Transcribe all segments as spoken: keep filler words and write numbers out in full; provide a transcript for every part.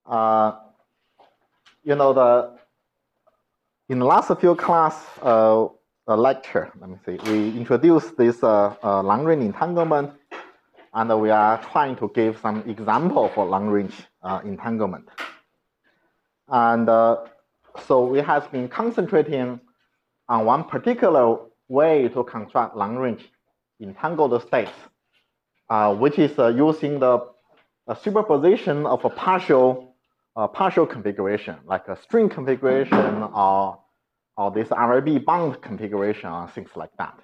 uh, you know, the in the last few class uh, uh, lecture, let me see, we introduced this uh, uh, long-range entanglement, and we are trying to give some example for long-range uh, entanglement. And uh, so we have been concentrating on one particular way to construct long-range entangled states, uh, which is uh, using the uh, superposition of a partial uh, partial configuration, like a string configuration or or this R I B bound configuration or things like that.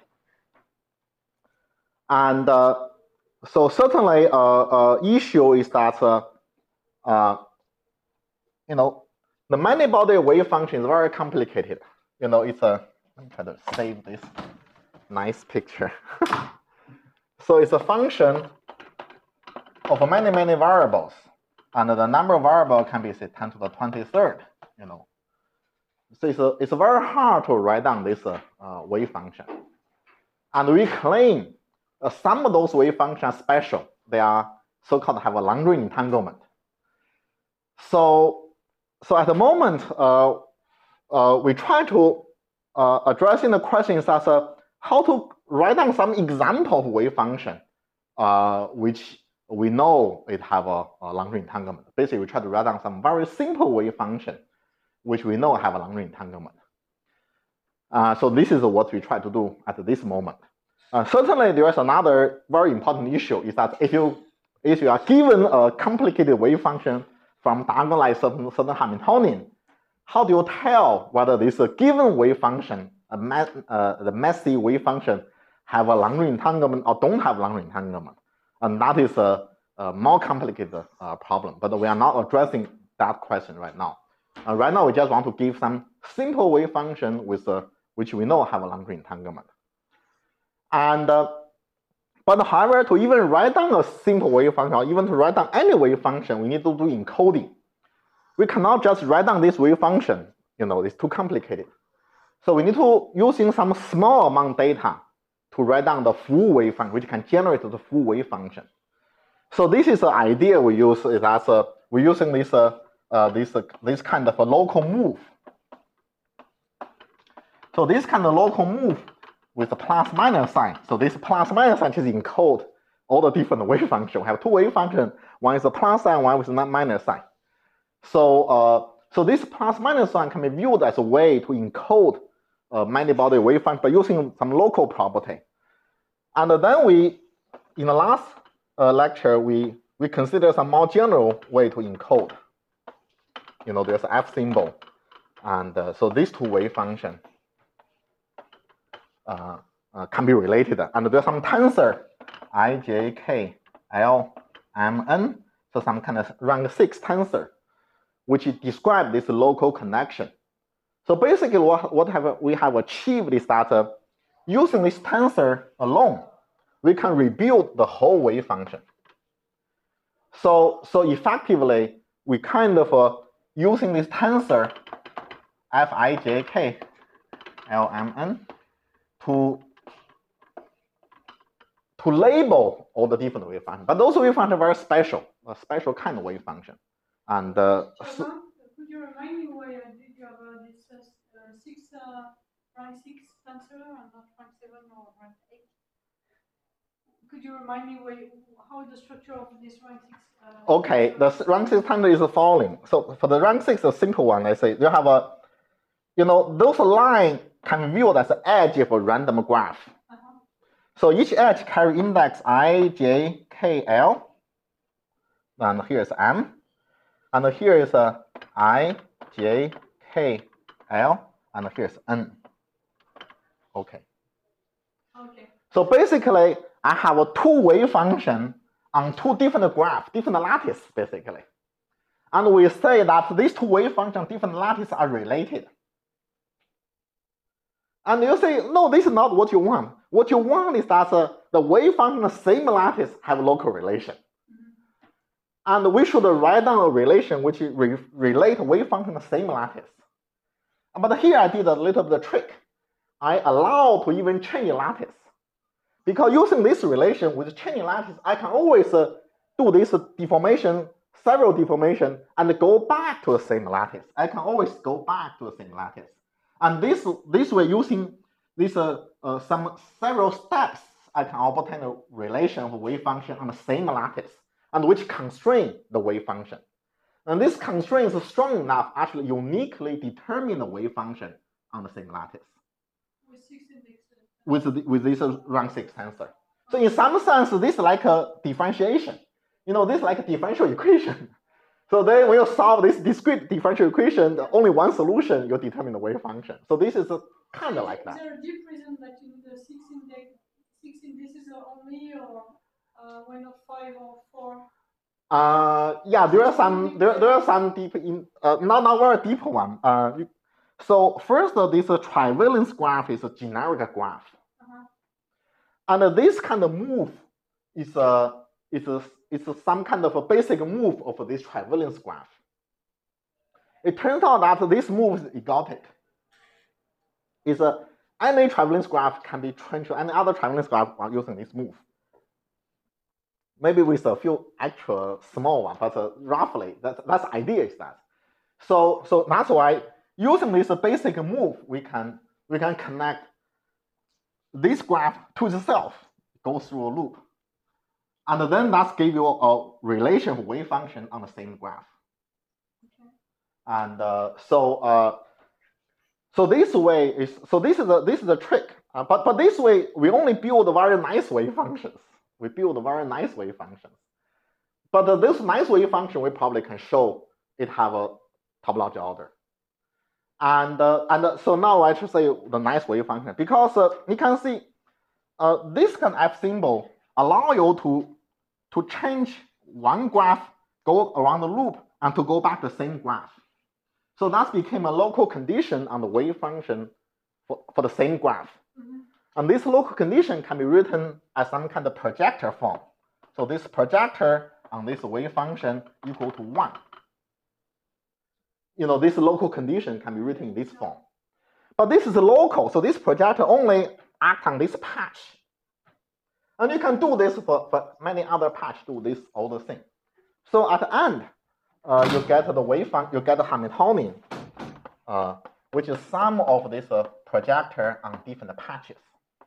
And uh, so certainly, uh, uh, issue is that uh, uh, you know the many-body wave function is very complicated. You know, it's a let me try to save this nice picture. So it's a function of many many variables, and the number of variables can be say ten to the twenty-third. You know, so it's a, it's very hard to write down this uh, uh, wave function, and we claim uh, some of those wave functions are special. They are so-called have a long-range entanglement. So, so at the moment, uh, uh, we try to uh, addressing the question is that uh, how to write down some example of wave function, uh, which we know it have a, a long-range entanglement. Basically, we try to write down some very simple wave function, which we know have a long-range entanglement. Uh, so this is what we try to do at this moment. Uh, certainly, there is another very important issue is that if you if you are given a complicated wave function from diagonalized certain, certain Hamiltonian, how do you tell whether this uh, given wave function, a mass, uh, the messy wave function, have a long-range entanglement or don't have long-range entanglement? And that is a, a more complicated uh, problem, but we are not addressing that question right now. Uh, right now, we just want to give some simple wave function with uh, which we know have a long-range entanglement. And uh, but however, to even write down a simple wave function, or even to write down any wave function, we need to do encoding. We cannot just write down this wave function. You know, it's too complicated. So we need to using some small amount data to write down the full wave function, which can generate the full wave function. So this is the idea we use. Is that uh, we're using this uh, uh, this uh, this kind of a local move. So this kind of local move with the plus minus sign. So this plus minus sign just encode all the different wave functions. We have two wave functions. One is a plus sign, one is a minus sign. So uh, so this plus minus sign can be viewed as a way to encode a many-body wave function by using some local property. And then we, in the last uh, lecture, we we consider some more general way to encode. You know, there's an F symbol, and uh, so these two wave functions uh, uh, can be related. And there's some tensor I, J, K, L, M, N. So some kind of rank six tensor, which describe this local connection. So basically, what what have we have achieved is that uh, using this tensor alone, we can rebuild the whole wave function. So so effectively, we kind of uh, using this tensor F I J K L M N to to label all the different wave functions. But those wave functions are very special, a special kind of wave function. And uh, so, could you remind me why uh, did you have uh, this uh, six uh, rank six tensor and not rank seven or rank eight? Could you remind me why, how is the structure of this rank six? Uh, okay, the rank six tensor is the following. So for the rank six, a simple one, let's say you have a, you know, those lines can be viewed as the edge of a random graph. Uh-huh. So each edge carry index I, J, K, L, and here is M. And here is a I, J, K, L, and here's N. Okay. Okay. So basically, I have a two wave function on two different graphs, different lattice, basically. And we say that these two wave functions, different lattice, are related. And you say, no, this is not what you want. What you want is that uh, the wave function of the same lattice have local relation. And we should write down a relation which re relate wave function the same lattice. But here I did a little bit of trick. I allow to even change lattice. Because using this relation with changing lattice, I can always uh, do this deformation several deformation and go back to the same lattice. I can always go back to the same lattice. And this, this way, using this uh, uh, some several steps, I can obtain a relation of wave function on the same lattice, and which constrain the wave function. And this constraint is strong enough actually uniquely determine the wave function on the same lattice. With six indexes. With, the, with this rank six tensor. So in some sense, this is like a differentiation. You know, this is like a differential equation. So then when you solve this discrete differential equation, only one solution, you determine the wave function. So this is kind of like that. Is there a deep reason that you need the six index, six indices only, or uh, why not five or four? Uh, yeah, there are some there, there are some deep in uh, not not very deep one. Uh, you, so first, uh, this uh, trivalence graph is a generic graph, uh-huh. and uh, this kind of move is a is a is a, some kind of a basic move of this trivalence graph. It turns out that this move is exotic. Is a any trivalence graph can be trained to any other trivalence graph using this move. Maybe with a few actual small one, but uh, roughly that, that's the idea is that. So so that's why using this basic move, we can we can connect this graph to itself, go through a loop, and then that's give you a relation of wave function on the same graph. Okay. And uh, so uh, so this way is so this is a this is a trick, uh, but but this way we only build very nice wave functions. We build a very nice wave functions. But uh, this nice wave function, we probably can show it have a topology order. And, uh, and uh, so now I should say the nice wave function, because uh, you can see uh, this kind of F symbol allow you to, to change one graph, go around the loop, and to go back to the same graph. So that became a local condition on the wave function for, for the same graph. Mm-hmm. And this local condition can be written as some kind of projector form. So this projector on this wave function equal to one. You know, this local condition can be written in this form. But this is local, so this projector only acts on this patch. And you can do this for, for many other patch, do this all the same. So at the end, uh, you get the wave function, you get the Hamiltonian, uh, which is sum of this uh, projector on different patches.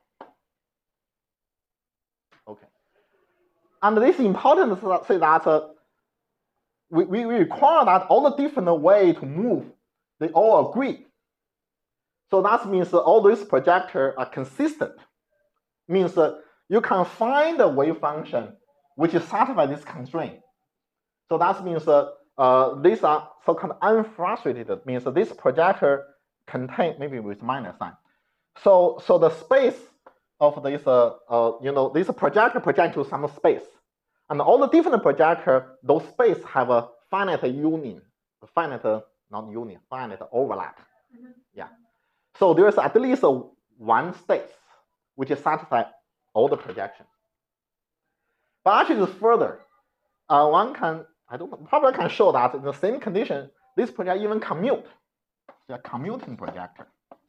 Okay. And this is important to say that uh, we, we require that all the different way to move, they all agree. So that means all these projectors are consistent. Means uh, you can find a wave function which satisfies this constraint. So that means uh, uh, these are so-called unfrustrated, means this projector contain, maybe with minus sign. So, so the space of this, uh, uh, you know, this projector project to some space. And all the different projector, those space have a finite union, finite, not union, finite overlap. Mm-hmm. Yeah. So there's at least a one state which satisfies all the projections. But actually it's further. Uh, one can, I don't probably can show that in the same condition, this projector even commute. It's a commuting projector.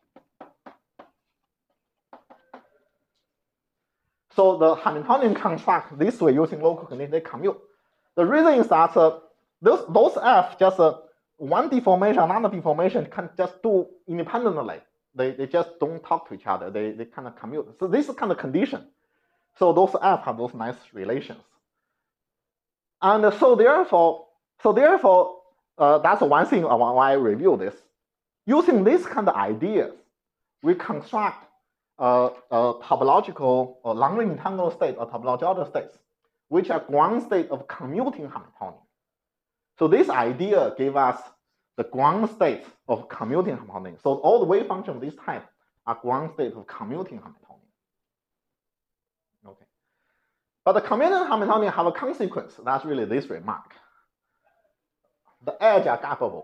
So the Hamiltonian construct this way using local condition, they commute. The reason is that uh, those, those F just uh, one deformation, another deformation can just do independently. They, they just don't talk to each other. They, they kind of commute. So this is kind of condition. So those F have those nice relations. And uh, so therefore, so therefore, uh, that's one thing why I review this. Using this kind of ideas, we construct Uh, uh, topological or long-range entangled state or topology order states, which are ground state of commuting Hamiltonian. So this idea gave us the ground state of commuting Hamiltonian. So all the wave functions of this type are ground state of commuting Hamiltonian. Okay. But the commuting Hamiltonian have a consequence. That's really this remark. The edge are gappable.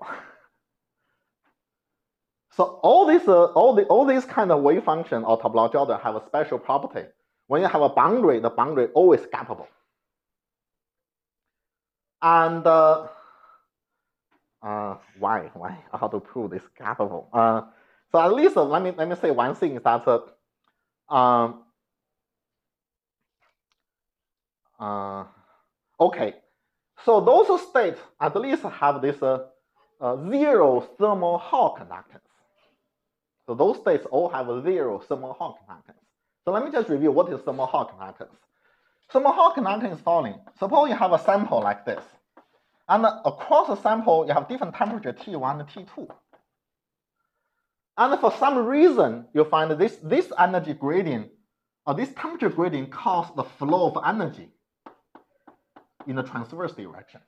So all these, uh, all the, all these kind of wave function or topology order have a special property. When you have a boundary, the boundary always gappable. And uh, uh, why, why, how to prove this gappable? Uh, so at least uh, let me let me say one thing is that uh, um, uh, okay. so those states at least have this uh, uh, zero thermal Hall conductance. So those states all have a zero thermal Hall conductance. So let me just review what is thermal Hall conductance. Thermal Hall conductance is following. Suppose you have a sample like this. And across the sample, you have different temperature T one and T two. And for some reason, you find this, this energy gradient, or this temperature gradient causes the flow of energy in the transverse direction.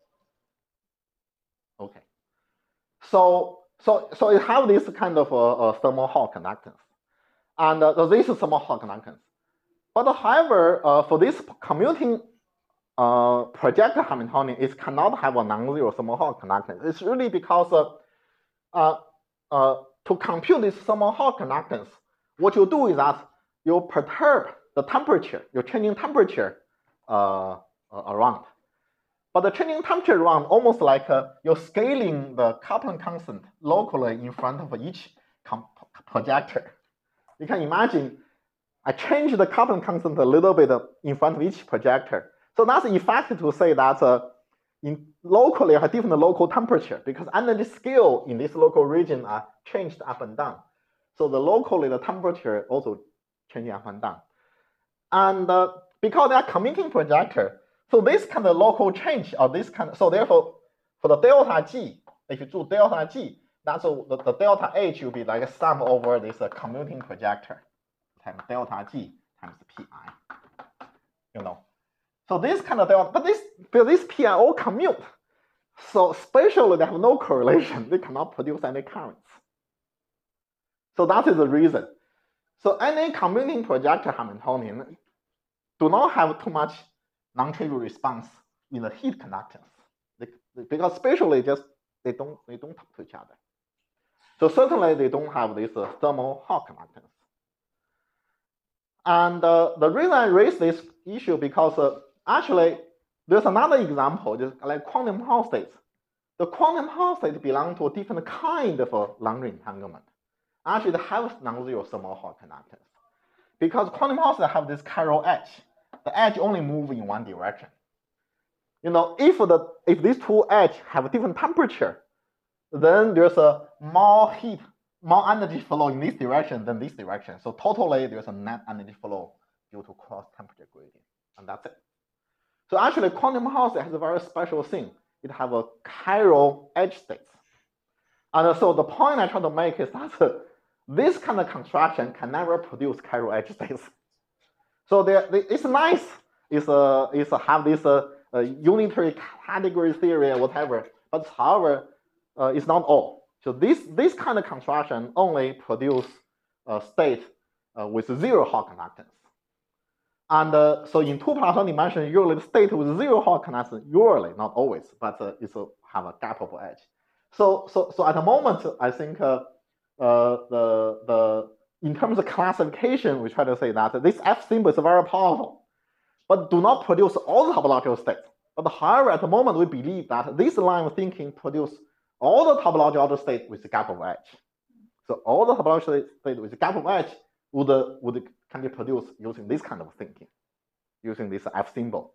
Okay. So, so, so you have this kind of uh, uh, thermal Hall conductance. And uh, this is thermal Hall conductance. But however, uh, for this commuting uh, projector Hamiltonian, it cannot have a non-zero thermal Hall conductance. It's really because uh, uh, uh, to compute this thermal Hall conductance, what you do is that you perturb the temperature, you're changing temperature uh, uh, around. But the changing temperature around almost like uh, you're scaling the Kaplan constant locally in front of each projector. You can imagine I change the Kaplan constant a little bit in front of each projector. So that's effective to say that uh, in locally I have different local temperature because energy scale in this local region are changed up and down. So the locally the temperature also changing up and down. And uh, because they are commuting projector, so this kind of local change or this kind of, so therefore for the delta G, if you do delta G, that's a, the, the delta H will be like a sum over this uh, commuting projector times delta G times Pi, you know. So this kind of delta, but this, but this Pi all commute. So spatially they have no correlation. They cannot produce any currents. So that is the reason. So any commuting projector Hamiltonian do not have too much non-trivial response in the heat conductance. They, because spatially just they don't they don't talk to each other. So certainly they don't have this uh, thermal Hall conductance. And uh, the reason I raise this issue because uh, actually there's another example, just like quantum Hall states. The quantum Hall states belong to a different kind of a Lagrange entanglement. Actually, they have non-zero thermal Hall conductance because quantum Hall states have this chiral edge. The edge only move in one direction. You know, if the if these two edges have different temperature, then there's a more heat, more energy flow in this direction than this direction. So totally there's a net energy flow due to cross temperature gradient, and that's it. So actually, quantum Hall state has a very special thing. It have a chiral edge states, and so the point I try to make is that uh, this kind of construction can never produce chiral edge states. So they, they, it's nice. It's a it's a have this uh, uh, unitary category theory or whatever. But however, uh, it's not all. So this this kind of construction only produce a state uh, with zero Hall conductance. And uh, so in two plus one dimension, usually the state with zero Hall conductance, usually not always, but uh, it's a, have a gap of edge. So so so at the moment, I think uh, uh, the the in terms of classification, we try to say that this F symbol is very powerful, but do not produce all the topological states. But however, at the moment, we believe that this line of thinking produce all the topological states with the gap of edge. So all the topological states with the gap of edge would, would can be produced using this kind of thinking, using this F symbol.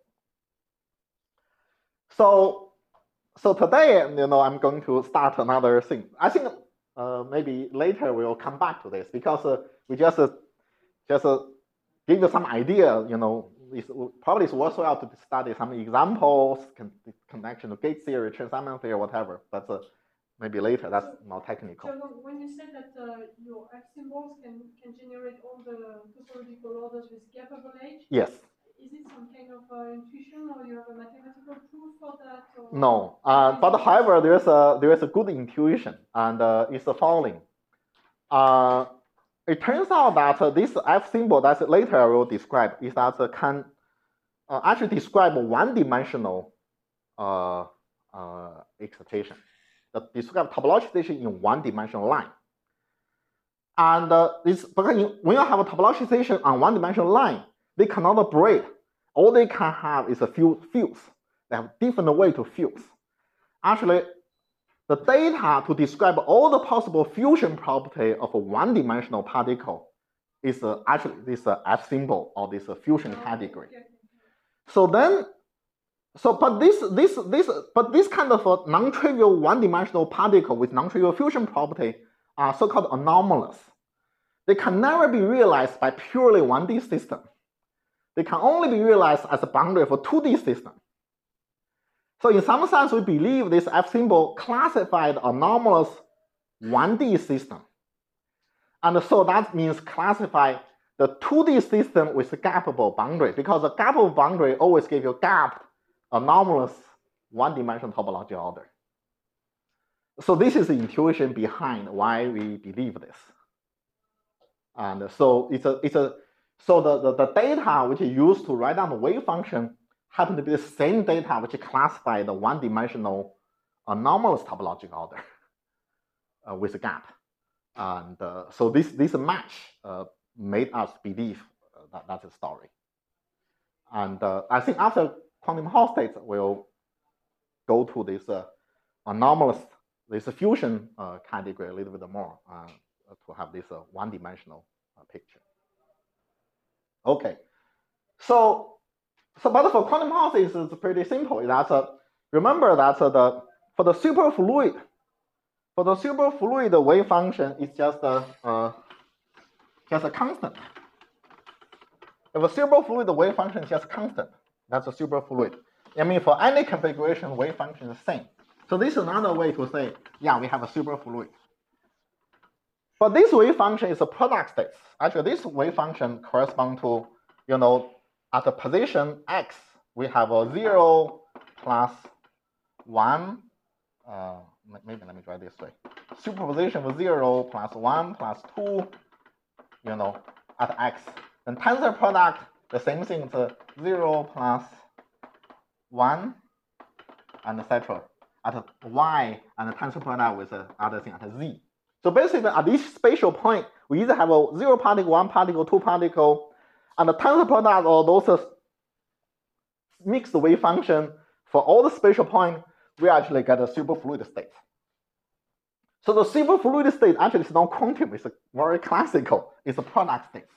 So, so today, you know, I'm going to start another thing. I think Uh, maybe later we'll come back to this because uh, we just uh, just uh, give you some idea. You know, it's, probably it's worthwhile to study some examples, con connection to gate theory, Chern-Simons theory, whatever. But uh, maybe later. That's more technical. So when you said that uh, your F symbols can can generate all the topological orders with gap of edge, yes. Is it some kind of uh, intuition, or you have a mathematical proof for that? Or no, uh, but however, there is a there is a good intuition, and uh, it's the following. Uh, it turns out that uh, this F symbol that later I will describe is that uh, can uh, actually describe one-dimensional uh, uh, excitation. That describe topologization in one-dimensional line. And uh, this because in, when you have a topologization on one-dimensional line, they cannot braid. All they can have is a few fuse. They have different way to fuse. Actually, the data to describe all the possible fusion property of a one-dimensional particle is uh, actually this uh, F symbol or this uh, fusion category. So then, So, but this, this, this, but this kind of a non-trivial one-dimensional particle with non-trivial fusion property are so-called anomalous. They can never be realized by purely one D system. They can only be realized as a boundary for two D system. So in some sense, we believe this F symbol classified anomalous one D system. And so that means classify the two D system with a gappable boundary, because a gappable boundary always gives you gapped anomalous one-dimensional topological order. So this is the intuition behind why we believe this. And so it's a it's a so the, the, the data which is used to write down the wave function happen to be the same data which classify the one-dimensional anomalous topological order uh, with a gap. And uh, so this this match uh, made us believe uh, that that's a story. And uh, I think after quantum Hall states, we'll go to this uh, anomalous, this fusion uh, category a little bit more uh, to have this uh, one-dimensional uh, picture. Okay, so so but for quantum Hall states, it's pretty simple. That's a remember that uh, the for the superfluid for the superfluid the wave function is just a uh, just a constant. If a superfluid the wave function is just constant, that's a superfluid. I mean, for any configuration, wave function is the same. So this is another way to say, yeah, we have a superfluid. But this wave function is a product state. Actually, this wave function corresponds to, you know, at the position x, we have a zero plus one. Uh, maybe let me try this way. Superposition with zero plus one plus two, you know, at x. Then tensor product, the same thing, it's a zero plus one, and et cetera. At y, and the tensor product with the other thing at z. So basically, at each spatial point, we either have a zero particle, one particle, two particle, and the tensor product of those mixed wave function for all the spatial points, we actually get a superfluid state. So the superfluid state actually is not quantum, it's a very classical, it's a product state.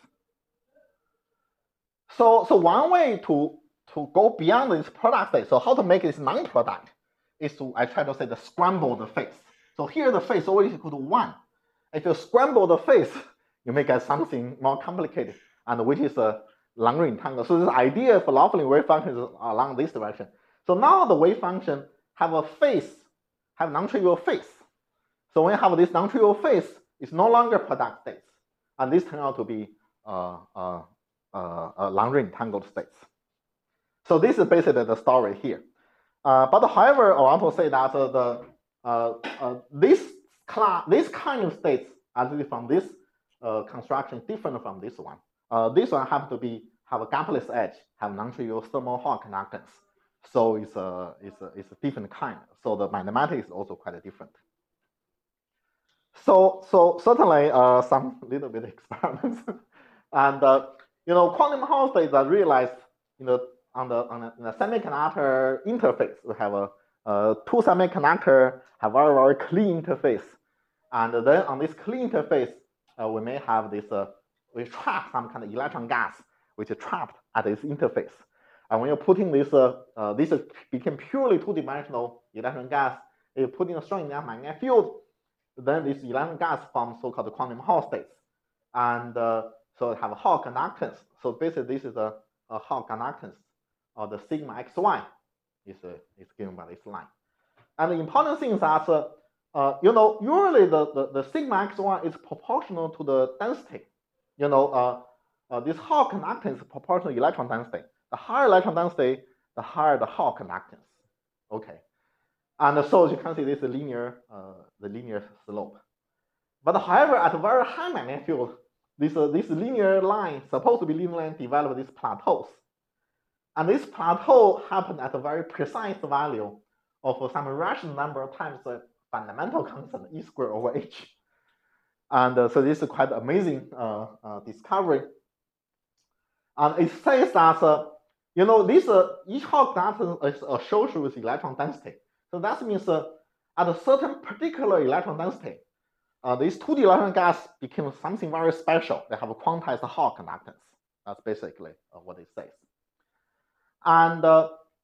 So, so one way to, to go beyond this product state, so how to make this non-product, is to, I try to say, the scramble the face. So here the face always equal to one. If you scramble the face, you may get something more complicated, and which is a Lagrange entangle. So this idea for Laughlin wave function is along this direction. So now the wave function have a face, have non-trivial face. So when you have this non-trivial face, it's no longer product states, and this turns out to be uh, uh, uh, uh, Lagrange entangled states. So this is basically the story here. Uh, but however, I want to say that uh, the uh, uh, this class, this kind of states, actually from this uh, construction, different from this one. Uh, this one have to be have a gapless edge, have non-trivial thermal Hall conductance. So it's a it's a it's a different kind. So the mathematics is also quite different. So so certainly uh, some little bit experiments, and uh, you know, quantum Hall states are realized, you know, on the on the, on the semiconductor interface. We have a uh, two semiconductor have very very clean interface, and then on this clean interface, uh, we may have this uh, we trap some kind of electron gas which is trapped at this interface. And when you're putting this, uh, uh, this became purely two-dimensional electron gas, if you put in a strong enough magnetic field, then this electron gas forms so-called quantum Hall states. And uh, so it have a Hall conductance. So basically this is a, a Hall conductance, or the sigma xy is, uh, is given by this line. And the important thing is that, uh, uh, you know, usually the, the, the sigma xy is proportional to the density. You know, uh, uh, this Hall conductance is proportional to electron density. The higher electron density, the higher the Hall conductance. Okay, and so as you can see, this is linear, uh, the linear slope. But however, at a very high magnetic field, this uh, this linear line, supposed to be linear line, develop these plateaus, and this plateau happen at a very precise value of some rational number of times the fundamental constant E squared over H. And uh, so this is quite amazing uh, uh, discovery. And it says that, uh, you know, this uh, each Hall conductance is associated with electron density. So that means uh, at a certain particular electron density, uh, this two D electron gas became something very special. They have a quantized Hall conductance. That's basically uh, what it says. And uh,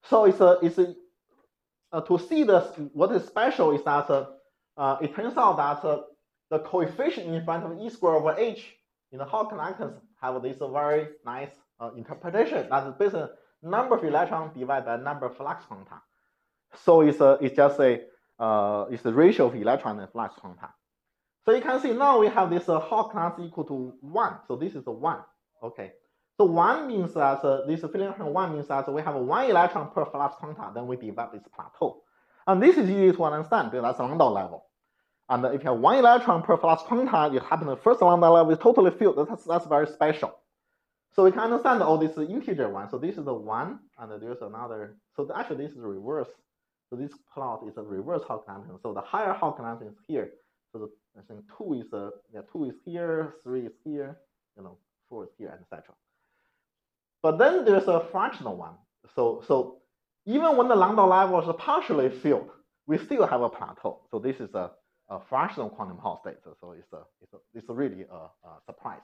So it's a it's a uh, to see this what is special is that uh, uh, it turns out that uh, the coefficient in front of E squared over H in the Hall conductance have this uh, very nice uh, interpretation. That is basically number of electrons divided by number of flux quanta. So it's a it's just a uh, it's the ratio of electron and flux quanta. So you can see now we have this uh, Hall conductance equal to one. So this is a one. Okay. So one means that uh, this filling one means that we have one electron per flux quanta, then we develop this plateau. And this is easy to understand because that's Landau level. And if you have one electron per flux quanta, you happen the first Landau level is totally filled. That's, that's very special. So we can understand all this integer one. So this is the one, and there's another. So actually this is reverse. So this plot is a reverse Hall conductance. So the higher Hall conductance is here. So the, I think two is a yeah, two is here, three is here, you know, four is here, et cetera. But then there's a fractional one. So, so even when the Landau level is partially filled, we still have a plateau. So this is a, a fractional quantum Hall state. So, so it's a, it's a, it's a really a, a surprise.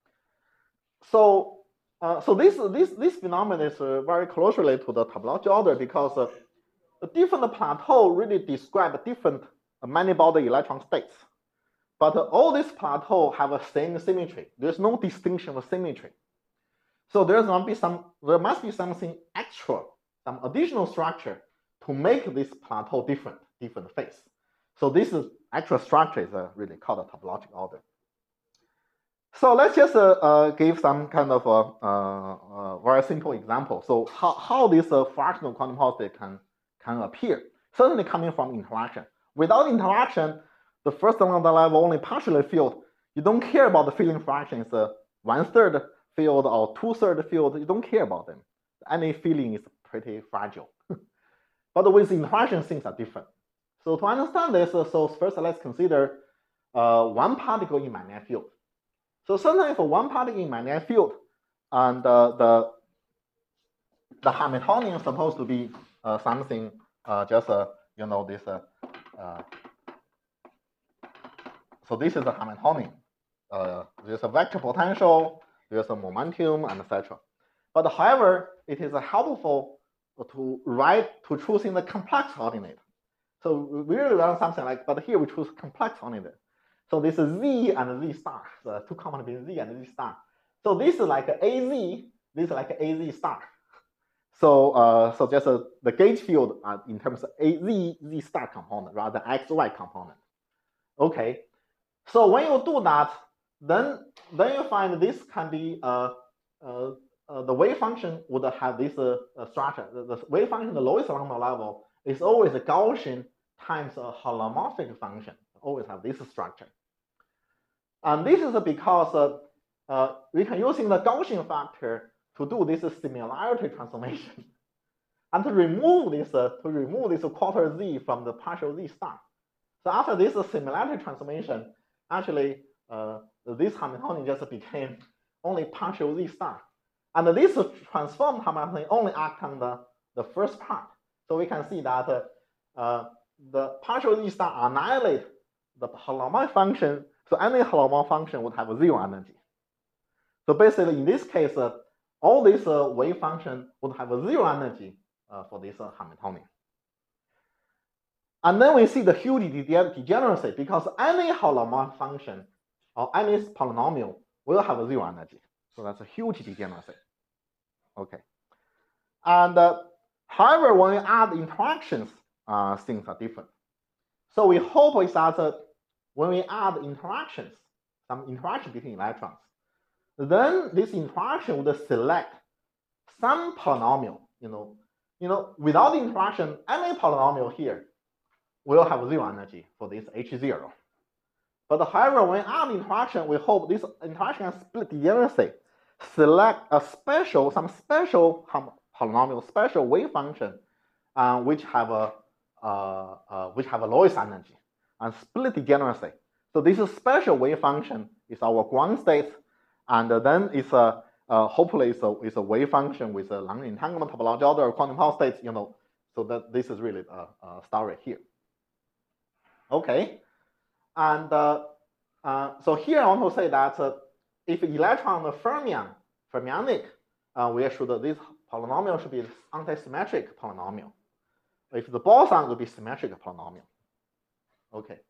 So, uh, so this this this phenomenon is uh, very closely related to the topology order because uh, the different plateau really describe different uh, many-body electron states. But uh, all these plateaux have a same symmetry. There's no distinction of symmetry. So there's must be some, there must be something extra, some additional structure to make this plateau different, different phase. So this is extra structure is uh, really called a topological order. So let's just uh, uh, give some kind of a uh, uh, very simple example. So how, how this uh, fractional quantum Hall state can, can appear, certainly coming from interaction. Without interaction, the first Landau level only partially filled. You don't care about the filling fraction. It's a one-third field or two-third field. You don't care about them. Any filling is pretty fragile. But with interaction, things are different. So to understand this, uh, so first let's consider uh, one particle in magnetic field. So certainly for one particle in magnetic field, and uh, the the Hamiltonian is supposed to be uh, something uh, just uh, you know this. Uh, uh, so this is a Hamiltonian. Uh, there's a vector potential, there's a momentum, and et cetera. But however, it is helpful to write to choosing the complex coordinate. So we really learn something like, but here we choose complex coordinate. So this is Z and Z star, the two components between Z and Z star. So this is like A Z, this is like A Z star. So uh, so just uh, the gauge field uh, in terms of A Z Z star component rather than X Y component. Okay. So when you do that, then then you find this can be uh, uh, uh, the wave function would have this uh, uh, structure. The, the wave function, the lowest Landau level, is always a Gaussian times a holomorphic function. Always have this structure. And this is because uh, uh, we can using the Gaussian factor to do this similarity transformation and to remove this uh, to remove this quarter Z from the partial Z star. So after this uh, similarity transformation, actually uh, this Hamiltonian just became only partial Z star. And this transformed Hamiltonian only act on the, the first part. So we can see that uh, uh, the partial Z star annihilate the holomorphic function. So any holomorphic function would have a zero energy. So basically in this case, uh, all these uh, wave function would have a zero energy uh, for this uh, Hamiltonian. And then we see the huge degeneracy because any holomorphic function or any polynomial will have a zero energy. So that's a huge degeneracy. Okay. And uh, however, when we add interactions, uh, things are different. So we hope is that uh, when we add interactions, some interaction between electrons, then this interaction would select some polynomial. You know, you know, without the interaction, any polynomial here will have zero energy for this H zero. But however, when we add interaction, we hope this interaction can split degeneracy, select a special, some special polynomial, special wave function, uh, which have a uh, uh, which have a lowest energy and split degeneracy. So this is special wave function is our ground state, and then it's a uh, hopefully it's a, it's a wave function with a long entanglement topology order quantum Hall states. You know, so that this is really a, a story here. Okay. And uh, uh, so here I want to say that uh, if electron the fermion, fermionic, uh, we should this polynomial should be antisymmetric polynomial. If the boson will be symmetric polynomial. Okay.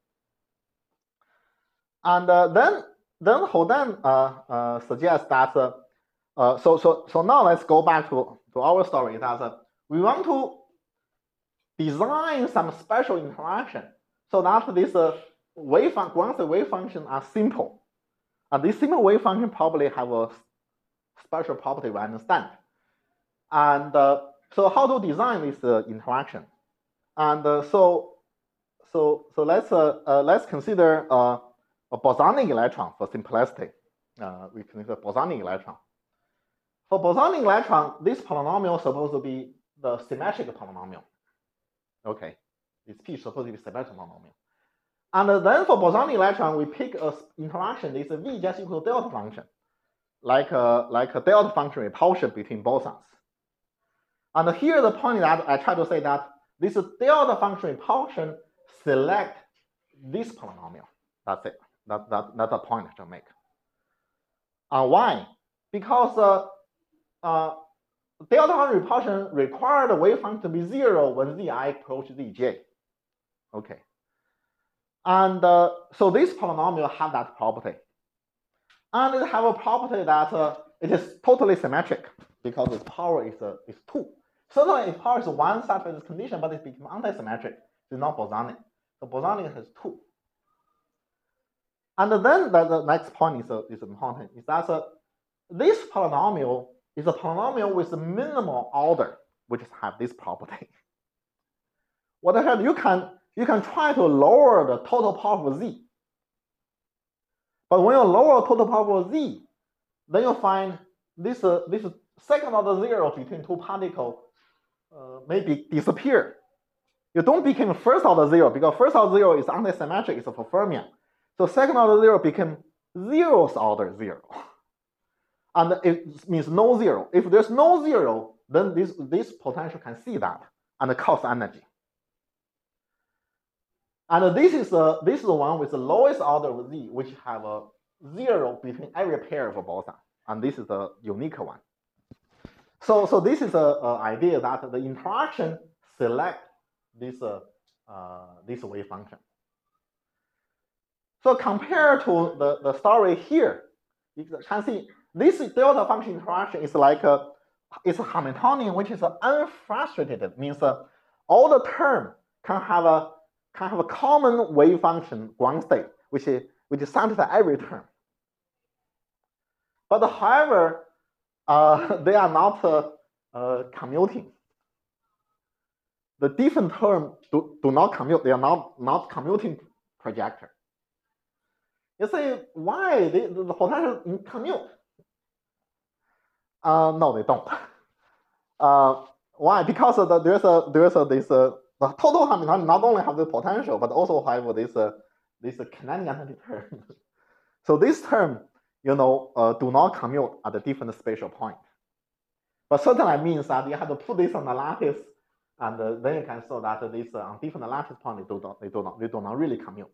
And uh, then then Houdan uh, uh, suggests that uh, uh, so so so now let's go back to, to our story. That uh, we want to design some special interaction so that this uh, wave fun once the wave function are simple, and this simple wave function probably have a special property we understand. And uh, so how to design this uh, interaction? And uh, so so so let's uh, uh, let's consider uh, a bosonic electron for simplicity. Uh, we consider bosonic electron. For bosonic electron, this polynomial is supposed to be the symmetric polynomial. Okay, this P is supposed to be symmetric polynomial. And then for bosonic electron, we pick a interaction. This V just equal to delta function, like a like a delta function repulsion between bosons. And here the point that I try to say that this delta function repulsion select this polynomial. That's it. That that that's a point to make. Uh, why? Because uh, uh, delta function repulsion require the wave function to be zero when zi approach zj. Okay. And uh, so this polynomial have that property. And it have a property that uh, it is totally symmetric because its power is, uh, is two. Certainly its power is one such as condition, but it becomes antisymmetric. It's not bosonic. So bosonic has two. And then the, the next point is, uh, is important, is that uh, this polynomial is a polynomial with minimal order, which have this property. What I said, you can you can try to lower the total power of z. But when you lower total power of z, then you find this uh, this second order zero between two particles uh, maybe disappear. You don't become first order zero because first order zero is antisymmetric, it's for fermion. So second order zero became zeroth order zero. And it means no zero. If there's no zero, then this, this potential can see that and cause energy. And this is, a, this is the one with the lowest order of z, which have a zero between every pair of boson. And this is a unique one. So, so this is a, a idea that the interaction select this, uh, uh, this wave function. So compared to the, the story here, you can see this delta function interaction is like a, it's a Hamiltonian, which is unfrustrated, means uh, all the term can have a can have a common wave function ground state, which is which is satisfy every term. But however, uh, they are not uh, uh, commuting. The different terms do, do not commute. They are not not commuting projector. You say why they, the potential commute? Uh, no, they don't. Uh, why? Because the, there's a there's a this uh, the total Hamiltonian not only have the potential but also have this uh, this uh, kinetic energy term. So this term, you know, uh, do not commute at a different spatial point. But certainly means that you have to put this on the lattice, and uh, then you can show that this uh, on different lattice point they do not they do not they do not really commute.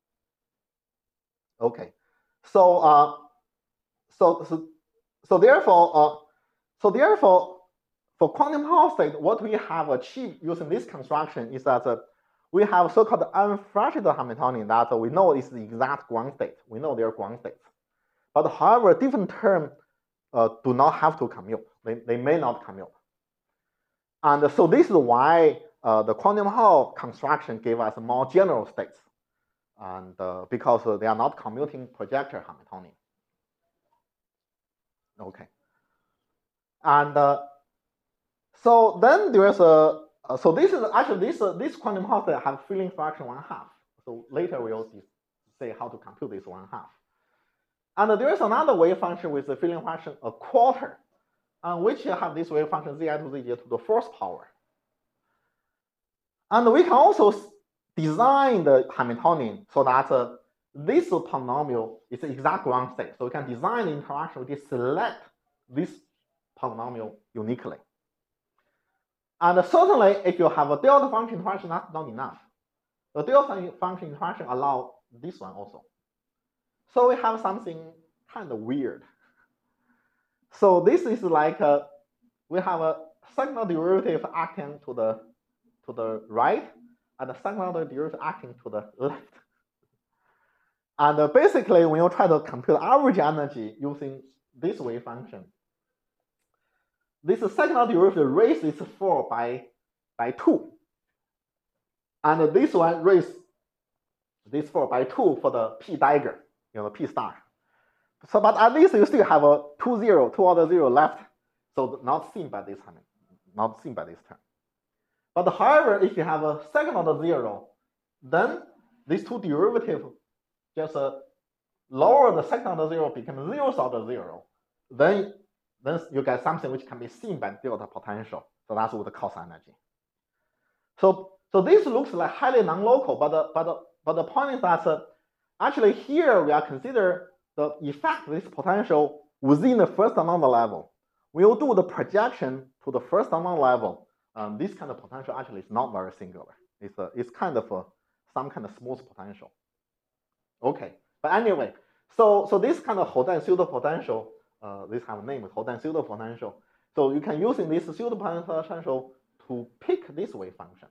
Okay, so uh, so so so therefore uh, so therefore for quantum Hall state, what we have achieved using this construction is that uh, we have so-called unfrustrated Hamiltonian that uh, we know is the exact ground state. We know their ground states, but however, different terms uh, do not have to commute. They they may not commute, and so this is why uh, the quantum Hall construction gave us more general states. And uh, because uh, they are not commuting projector Hamiltonian. Okay. And uh, so then there's a, uh, so this is actually this, uh, this quantum Hall state have filling fraction one half. So later we'll say how to compute this one half. And uh, there is another wave function with the filling fraction a quarter, on which you have this wave function zi to zj to the fourth power. And we can also design the Hamiltonian so that uh, this polynomial is the exact ground state. So we can design the interaction which select this polynomial uniquely. And uh, certainly, if you have a delta function interaction, that's not enough. The delta function interaction allows this one also. So we have something kind of weird. So this is like, uh, we have a second derivative acting to the to the right, and the second derivative acting to the left. And uh, basically, when you try to compute average energy using this wave function, this second derivative raises four by by two, and this one raises this four by two for the p dagger, you know, p star. So, but at least you still have a two zero, two order zero left, so not seen by this time, not seen by this term. But however, if you have a second order zero, then these two derivatives just uh, lower the second order zero becomes zeroth order zero. Then, then you get something which can be seen by delta potential. So that's what the cause energy. So, so this looks like highly non-local, but the, but the, but the point is that uh, actually here we are consider the effect of this potential within the first order level. We will do the projection to the first order level. Um, this kind of potential actually is not very singular. It's a, it's kind of a, some kind of smooth potential. Okay, but anyway, so so this kind of Houdan pseudo potential, uh, this have a name, Houdan pseudo potential. So you can using this pseudo potential to pick this wave function.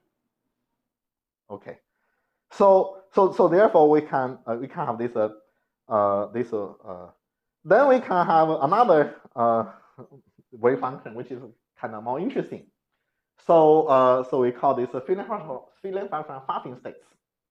Okay, so so so therefore we can uh, we can have this uh, uh this uh, uh then we can have another uh wave function which is kind of more interesting. So uh so we call this a feeling function Pfaffin states.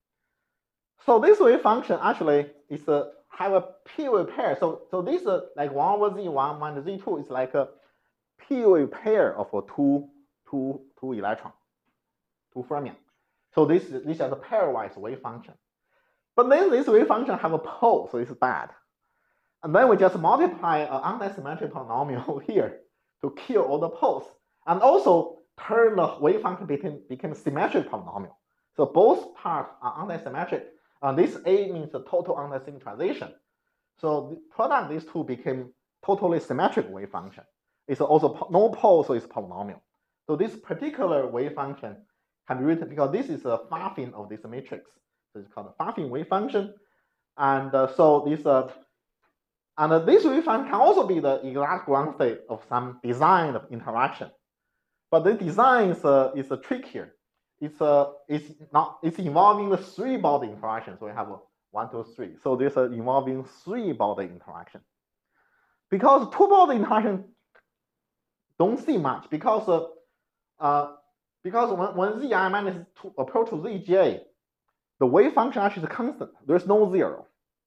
So this wave function actually is a have a p wave pair. So so this uh, like one over z one minus z two is like a p wave pair of a two two two electron, two fermion. So this this is a pairwise wave function. But then this wave function have a pole, so it's bad. And then we just multiply an anti-symmetric polynomial here to kill all the poles, and also turn the wave function became became symmetric polynomial. So both parts are anti-symmetric. And this A means the total anti-symmetrization. So the product these two became totally symmetric wave function. It's also no pole, so it's polynomial. So this particular wave function can be written because this is a Pfaffin of this matrix. So it's called a Pfaffin wave function. And uh, so this uh, and uh, this wave function can also be the exact ground state of some design of interaction. But the design is a, is a trick here. It's a it's not it's involving the three body interaction. So we have a one, two, three. So there's a involving three body interaction. Because two body interaction don't see much because uh, uh because when when zi minus two approach to zj, the wave function actually is constant. There's no zero.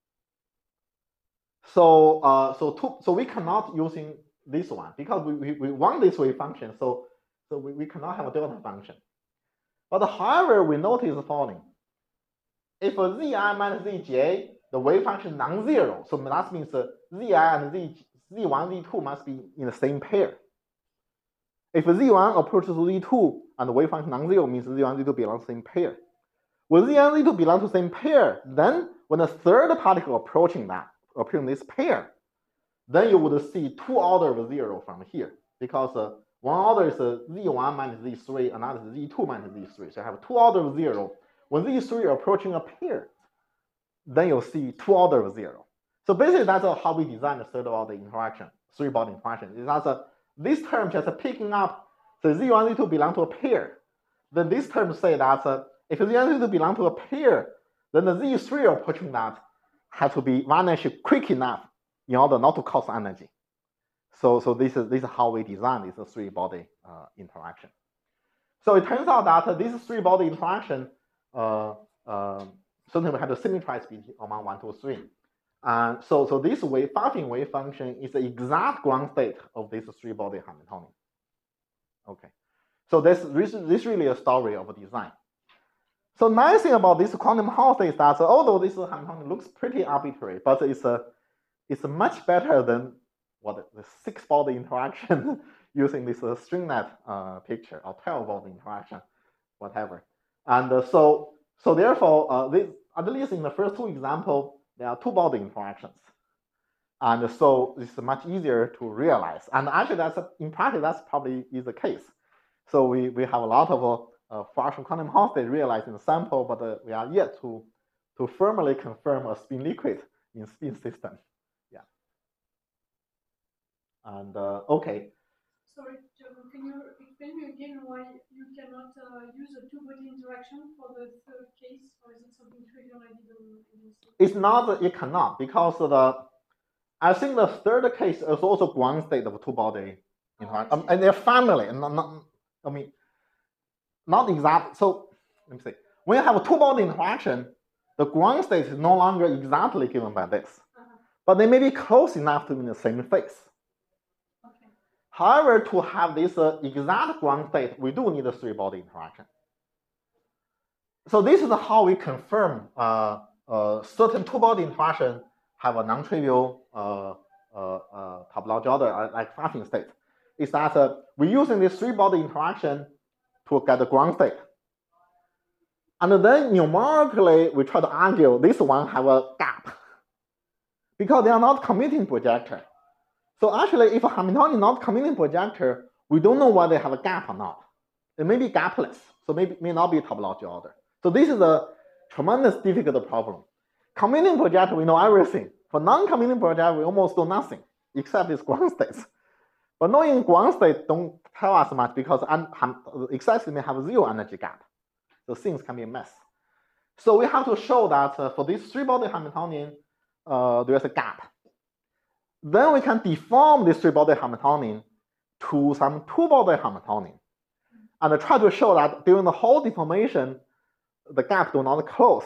So uh so two so we cannot using this one because we we, we want this wave function. So so we, we cannot have a delta function. But however, we notice the following. If a zi minus zj, the wave function non-zero, so that means uh, zi and z, z one, z two must be in the same pair. If z one approaches z two and the wave function non-zero means z one, z two belong to the same pair. When z one, z two belong to the same pair, then when the third particle approaching that, approaching this pair, then you would see two order of zero from here because uh, one order is uh, z one minus z three, another is z two minus z three. So I have two order of zero. When z three are approaching a pair, then you'll see two order of zero. So basically, that's uh, how we design the third order interaction, three body interaction. That's uh, this term just uh, picking up the z one, z two belong to a pair. Then this term say that uh, if z one, z two belong to a pair, then the z three approaching that has to be vanish quick enough in order not to cause energy. So, so this is this is how we design this three body uh, interaction. So it turns out that uh, this three body interaction uh, uh, certainly we have to symmetrize among one, two, three. And so, so this wave Pfaffin wave function is the exact ground state of this three body Hamiltonian. Okay, so this this is really a story of a design. So nice thing about this quantum Hall is that uh, although this Hamiltonian looks pretty arbitrary, but it's a it's much better than what the six body interaction using this uh, stringnet uh, picture or twelve body interaction, whatever. And uh, so so therefore, uh, this, at least in the first two examples, there are two body interactions, and so it's much easier to realize. And actually, that's a, in practice that's probably is the case. So we we have a lot of uh, fraction quantum Hall state realized in the sample, but uh, we are yet to to firmly confirm a spin liquid in spin system. And uh, okay, sorry, can you explain me again why you cannot uh, use a two-body interaction for the third case, or is it something trivial I didn't, I didn't see? It's not, it cannot, because the, I think the third case is also ground state of two-body interaction, oh, um, and they're family, not, not, I mean, not exact. So let me see. When you have a two-body interaction, the ground state is no longer exactly given by this, uh-huh. but they may be close enough to be in the same phase. Okay. However, to have this uh, exact ground state, we do need a three-body interaction. So this is how we confirm uh, uh, certain two-body interaction have a non-trivial uh, uh, uh, topology order like Fathin state. Is that uh, we're using this three-body interaction to get the ground state. And then numerically, we try to argue this one have a gap because they are not commuting projector. So actually, if a Hamiltonian is not commuting projector, we don't know whether they have a gap or not. It may be gapless, so maybe may not be topology order. So this is a tremendous difficult problem. Commuting projector, we know everything. For non-commuting projector, we almost do nothing except its ground states. But knowing ground state don't tell us much because exactly may have zero energy gap. So things can be a mess. So we have to show that uh, for this three-body Hamiltonian, uh, there's a gap. Then we can deform this three-body Hamiltonian to some two-body Hamiltonian, and try to show that during the whole deformation, the gap do not close.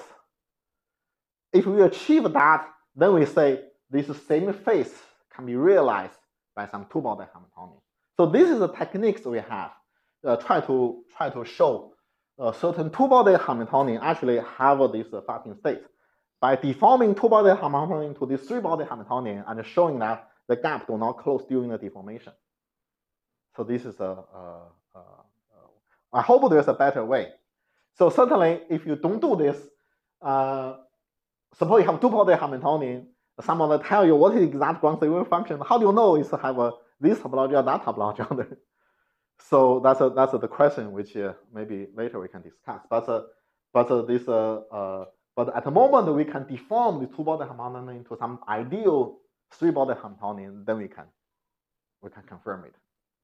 If we achieve that, then we say this same phase can be realized by some two-body Hamiltonian. So this is the techniques we have. Uh, try to try to show uh, certain two-body Hamiltonian actually have this uh, Fathin state by deforming two-body Hamiltonian to this three-body Hamiltonian and showing that the gap do not close during the deformation. So this is a, a, a, a I hope there's a better way. So certainly, if you don't do this, uh, suppose you have two-body Hamiltonian, someone will tell you what is exact ground state wave function. How do you know it's have a this topology or that topology? So that's a, that's a, the question which uh, maybe later we can discuss. But uh, but uh, this uh, uh, but at the moment we can deform the two-body Hamiltonian into some ideal three-body Hamiltonian. Then we can we can confirm it.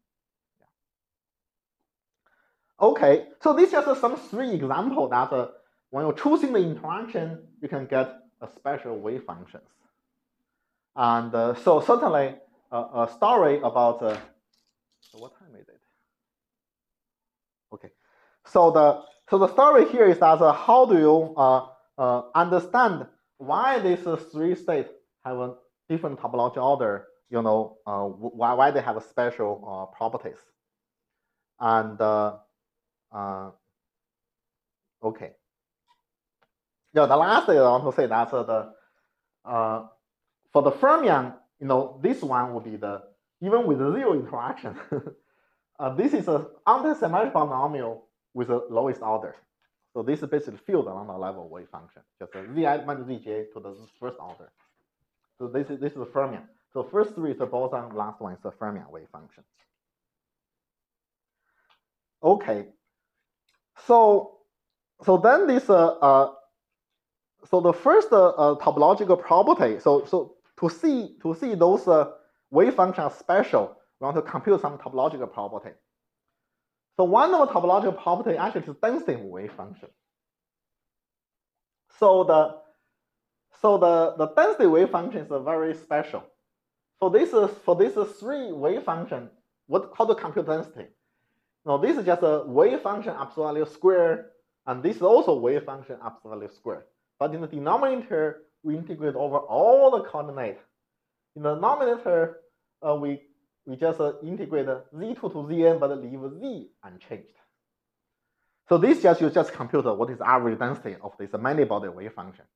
Yeah. Okay, so this is just some three examples that uh, when you're choosing the interaction, you can get a special wave functions. And uh, so certainly uh, a story about uh, so what time is it? Okay, so the so the story here is that uh, how do you uh, uh, understand why these uh, three states have a different topology order? You know uh, why why they have a special uh, properties. And uh, uh, okay, yeah. The last thing I want to say that uh, the uh, for the fermion, you know, this one would be the even with zero interaction. Uh, this is an anti-symmetric polynomial with the lowest order. So this is basically field along the level wave function, just a Zi minus Zj to the first order. So this is this is the fermion. So first three is the boson, last one is the fermion wave function. Okay. So so then this uh, uh so the first uh, uh, topological property. So so to see to see those uh, wave functions special, we want to compute some topological property. So one of the topological property actually is density of wave function. So the so the, the density wave function is very special. So this is for this is three wave function, what how to compute density? Now this is just a wave function absolute square, and this is also wave function absolute square. But in the denominator, we integrate over all the coordinates. In the denominator, uh, we we just uh, integrate z two to zn, but leave z unchanged. So this just you just compute what is average density of this many-body wave function.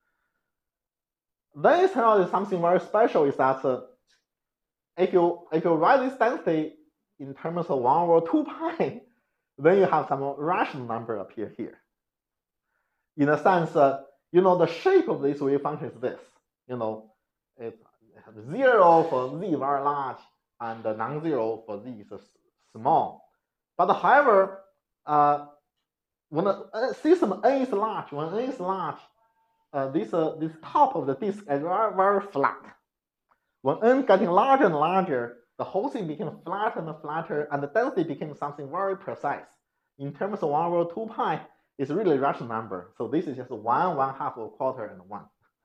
Then it turns out something very special is that uh, if you if you write this density in terms of one over two pi, then you have some rational number appear here. In a sense, uh, you know, the shape of this wave function is this. You know, it has zero for z very large and non-zero for z is small. But however, uh, when the system n is large, when n is large, uh, this uh, this top of the disk is very very flat. When n getting larger and larger, the whole thing became flatter and flatter, and the density became something very precise. In terms of one over two pi, it's really a rational number. So this is just one, one half, a quarter, and one.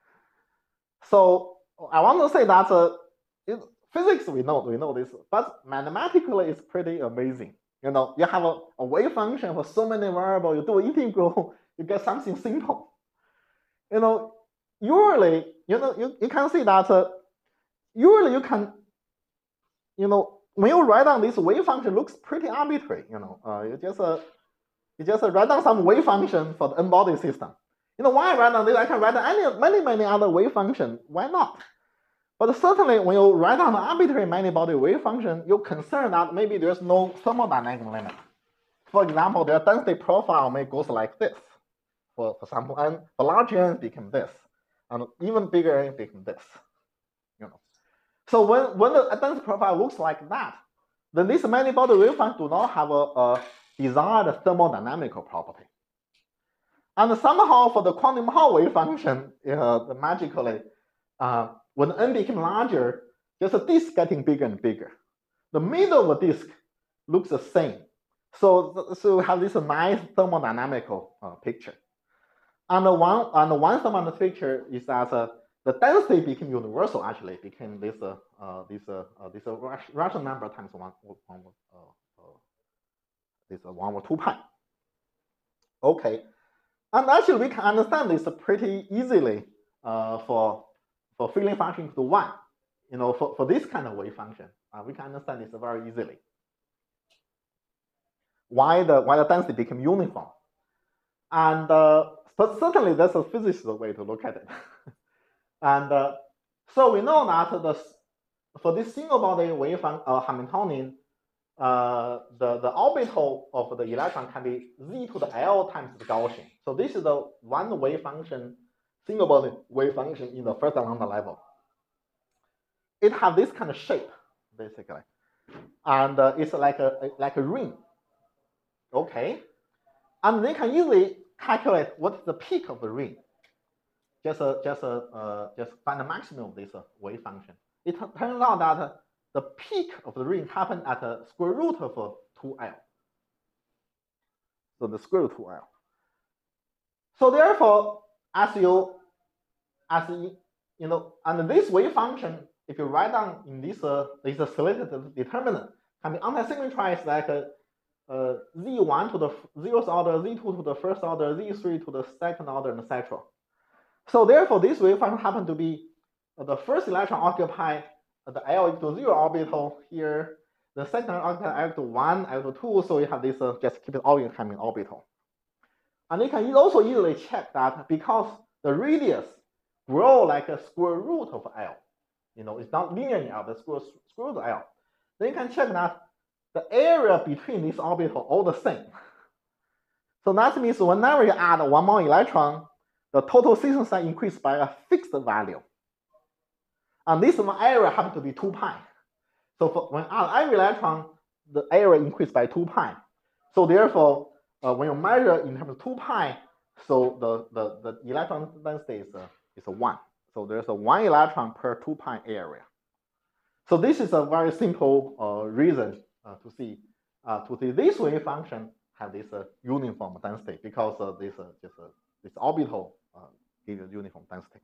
So I want to say that uh, it, physics we know we know this, but mathematically it's pretty amazing. You know, you have a, a wave function for so many variables. You do integral, you get something simple. You know, usually, you know, you, you can see that uh, usually you can, you know, when you write down this wave function, looks pretty arbitrary. You know, uh, you just uh, you just uh, write down some wave function for the n-body system. You know, why write down this? I can write down any many many other wave function. Why not? But certainly, when you write down an arbitrary many-body wave function, you're concerned that maybe there's no thermodynamic limit. For example, their density profile may goes like this. For, for example, n, for large n become this, and even bigger n become this. You know, so when when the density profile looks like that, then this many-body wave function do not have a, a desired thermodynamical property. And somehow, for the quantum Hall wave function, uh, magically. Uh, when n became larger, just a disk getting bigger and bigger. The middle of the disk looks the same. So, so we have this nice thermodynamical uh, picture. And the one, and the one thermodynamic picture is that uh, the density became universal. Actually, became this uh, uh, this uh, uh, this uh, rational number times one, one uh, uh, this uh, one over two pi. Okay, and actually we can understand this pretty easily uh, for. For filling function to one, you know, for, for this kind of wave function, uh, we can understand this very easily. Why the why the density became uniform, and uh, but certainly that's a physicist way to look at it. And uh, so we know that the for this single body wave function uh, Hamiltonian, uh, the the orbital of the electron can be z to the L times the Gaussian. So this is the one wave function. Single body wave function in the first lambda level. It has this kind of shape, basically, and uh, it's like a like a ring. Okay, and they can easily calculate what's the peak of the ring. Just a, just a, uh, just find the maximum of this uh, wave function. It turns out that uh, the peak of the ring happened at the square root of uh, two L. So the square root of two L. So therefore, as you, as you, you know, and this wave function, if you write down in this, uh, this uh, selected determinant, can be anti-symmetrized like uh, uh, z one to the zeroth order, z two to the first order, z three to the second order, and et cetera. So therefore, this wave function happen to be uh, the first electron occupy uh, the L equal to zero orbital here. The second occupy L equal to one, L equal to two. So you have this, uh, just keep it all in coming orbital. And you can also easily check that because the radius grow like a square root of L. You know, it's not linear in L, but square, square root of L. Then you can check that the area between these orbitals all the same. So that means whenever you add one more electron, the total system size increased by a fixed value. And this one area happens to be two pi. So for, when add every electron, the area increased by two pi. So therefore, uh, when you measure in terms of two pi, so the, the, the electron density is a, is a one. So there's a one electron per two pi area. So this is a very simple uh, reason uh, to see uh, to see this wave function have this uh, uniform density because uh, this uh, just uh, this orbital uh, gives you uniform density.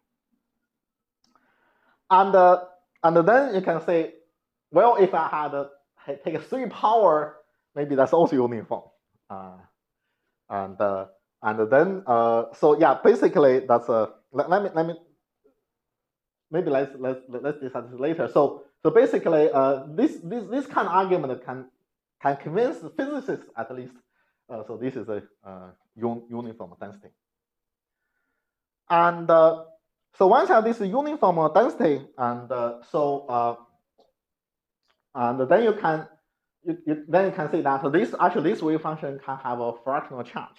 And uh, and then you can say, well, if I had uh, take a three power, maybe that's also uniform. Uh, and uh, and then uh, so yeah, basically that's a uh, let, let me let me maybe let's let's let's discuss this later. So so basically, uh, this this this kind of argument can can convince physicists at least. Uh, so this is a uh, un uniform density. And uh, so once you have this uniform density, and uh, so uh, and then you can you, you then you can see that this actually this wave function can have a fractional charge.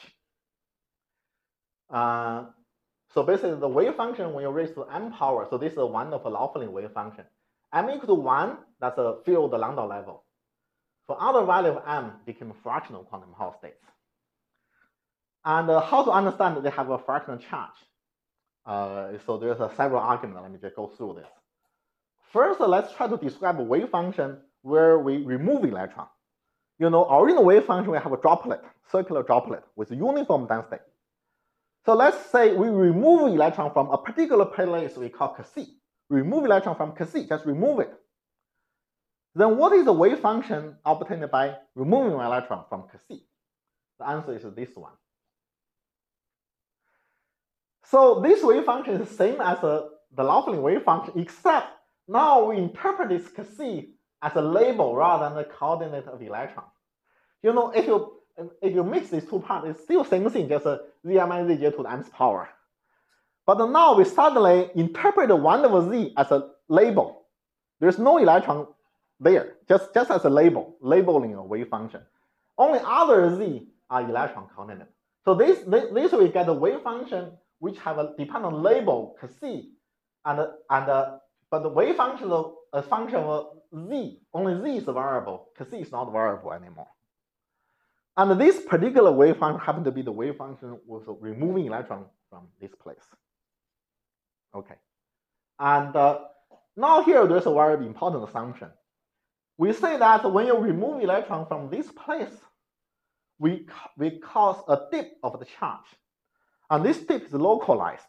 Uh, so basically, the wave function when you raise to m power, so this is one of a Laughlin wave function. M equal to one, that's a field lambda level. For other value of m become fractional quantum Hall states. And uh, how to understand that they have a fractional charge? Uh, so there's a several arguments. Let me just go through this. First, uh, let's try to describe a wave function where we remove electron. You know, original wave function, we have a droplet, circular droplet with uniform density. So let's say we remove electron from a particular place we call C. Remove electron from C, just remove it. Then what is the wave function obtained by removing an electron from C? The answer is this one. So this wave function is the same as a, the Laughlin wave function, except now we interpret this C as a label rather than the coordinate of electron. You know, if you if you mix these two parts, it's still same thing, just a z minus zj to the mth power. But now we suddenly interpret one of z as a label. There's no electron there, just, just as a label, labeling a wave function. Only other z are electron coordinate. So this, this, this we get a wave function which have a dependent label c, and and uh, but the wave function of a function of z, only z is a variable, c is not variable anymore. And this particular wave function happens to be the wave function with removing electron from this place. Okay, and uh, now here there's a very important assumption. We say that when you remove electron from this place, we we cause a dip of the charge, and this dip is localized.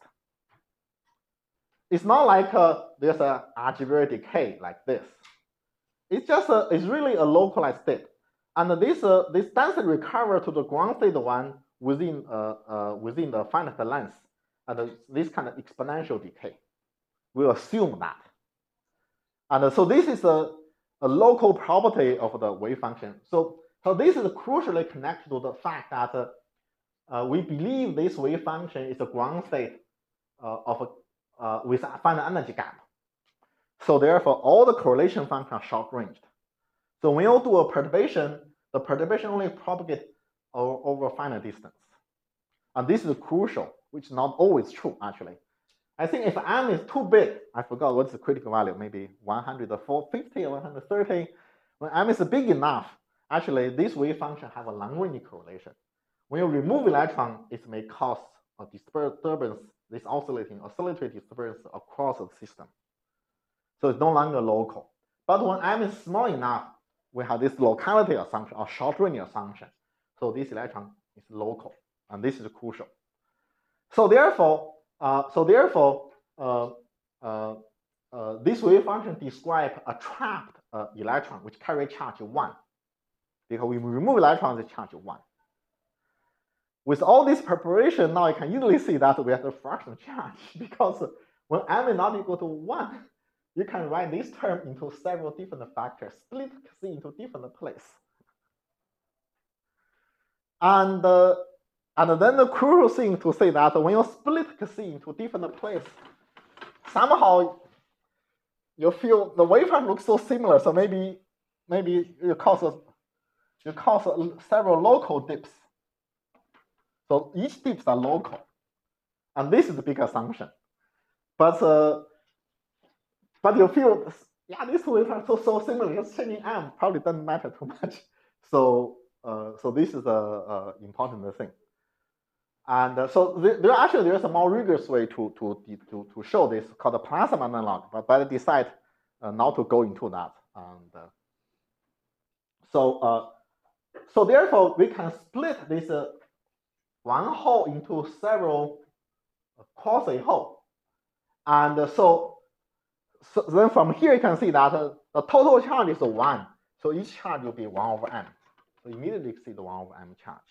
It's not like uh, there's a algebraic decay like this. It's just a, it's really a localized dip. And this uh, this density recover to the ground state one within uh, uh, within the finite length, and this kind of exponential decay. We assume that. And uh, so this is a, a local property of the wave function. So so this is crucially connected to the fact that uh, uh, we believe this wave function is a ground state uh, of a, uh, with a finite energy gap. So therefore, all the correlation functions are short-ranged. So when you do a perturbation, the perturbation only propagates over a finite distance. And this is crucial, which is not always true, actually. I think if m is too big, I forgot what's the critical value, maybe one hundred fifty or one hundred thirty. When m is big enough, actually, this wave function have a long-range correlation. When you remove electron, it may cause a disturbance, this oscillating, oscillatory disturbance across the system. So it's no longer local. But when m is small enough, we have this locality assumption or short-range assumption. So this electron is local, and this is crucial. So therefore, uh, so therefore, uh, uh, uh, this wave function describes a trapped uh, electron which carry charge one, because we remove electrons, the charge one. With all this preparation, now you can easily see that we have a fractional charge, because when m is not equal to one, you can write this term into several different factors, split C into different places. And, uh, and then the crucial thing to say that when you split C into different places, somehow you feel the waveform looks so similar. So maybe maybe you cause a, you cause a, several local dips. So each dips are local, and this is the big assumption. But uh, But you feel, yeah, this waveform so so similar. Just changing m probably doesn't matter too much. So uh, so this is a, a important thing. And uh, so th there actually there's a more rigorous way to to to to show this called the plasma analog, but but I decide uh, not to go into that. And uh, so uh, so therefore we can split this uh, one hole into several quasi hole, and uh, so. So then from here you can see that uh, the total charge is one. So each charge will be one over m. So immediately see the one over m charge.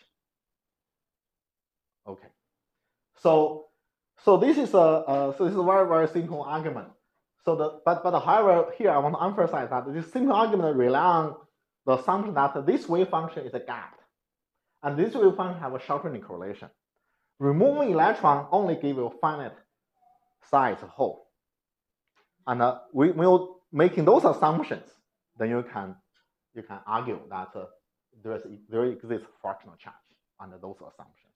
Okay. So so this is a uh, so this is a very very simple argument. So the but but however here I want to emphasize that this simple argument relies on the assumption that this wave function is a gap, and this wave function have a short-range correlation. Removing electron only give you a finite size hole. And uh, we will making those assumptions, then you can you can argue that uh, there is there exists fractional charge under those assumptions.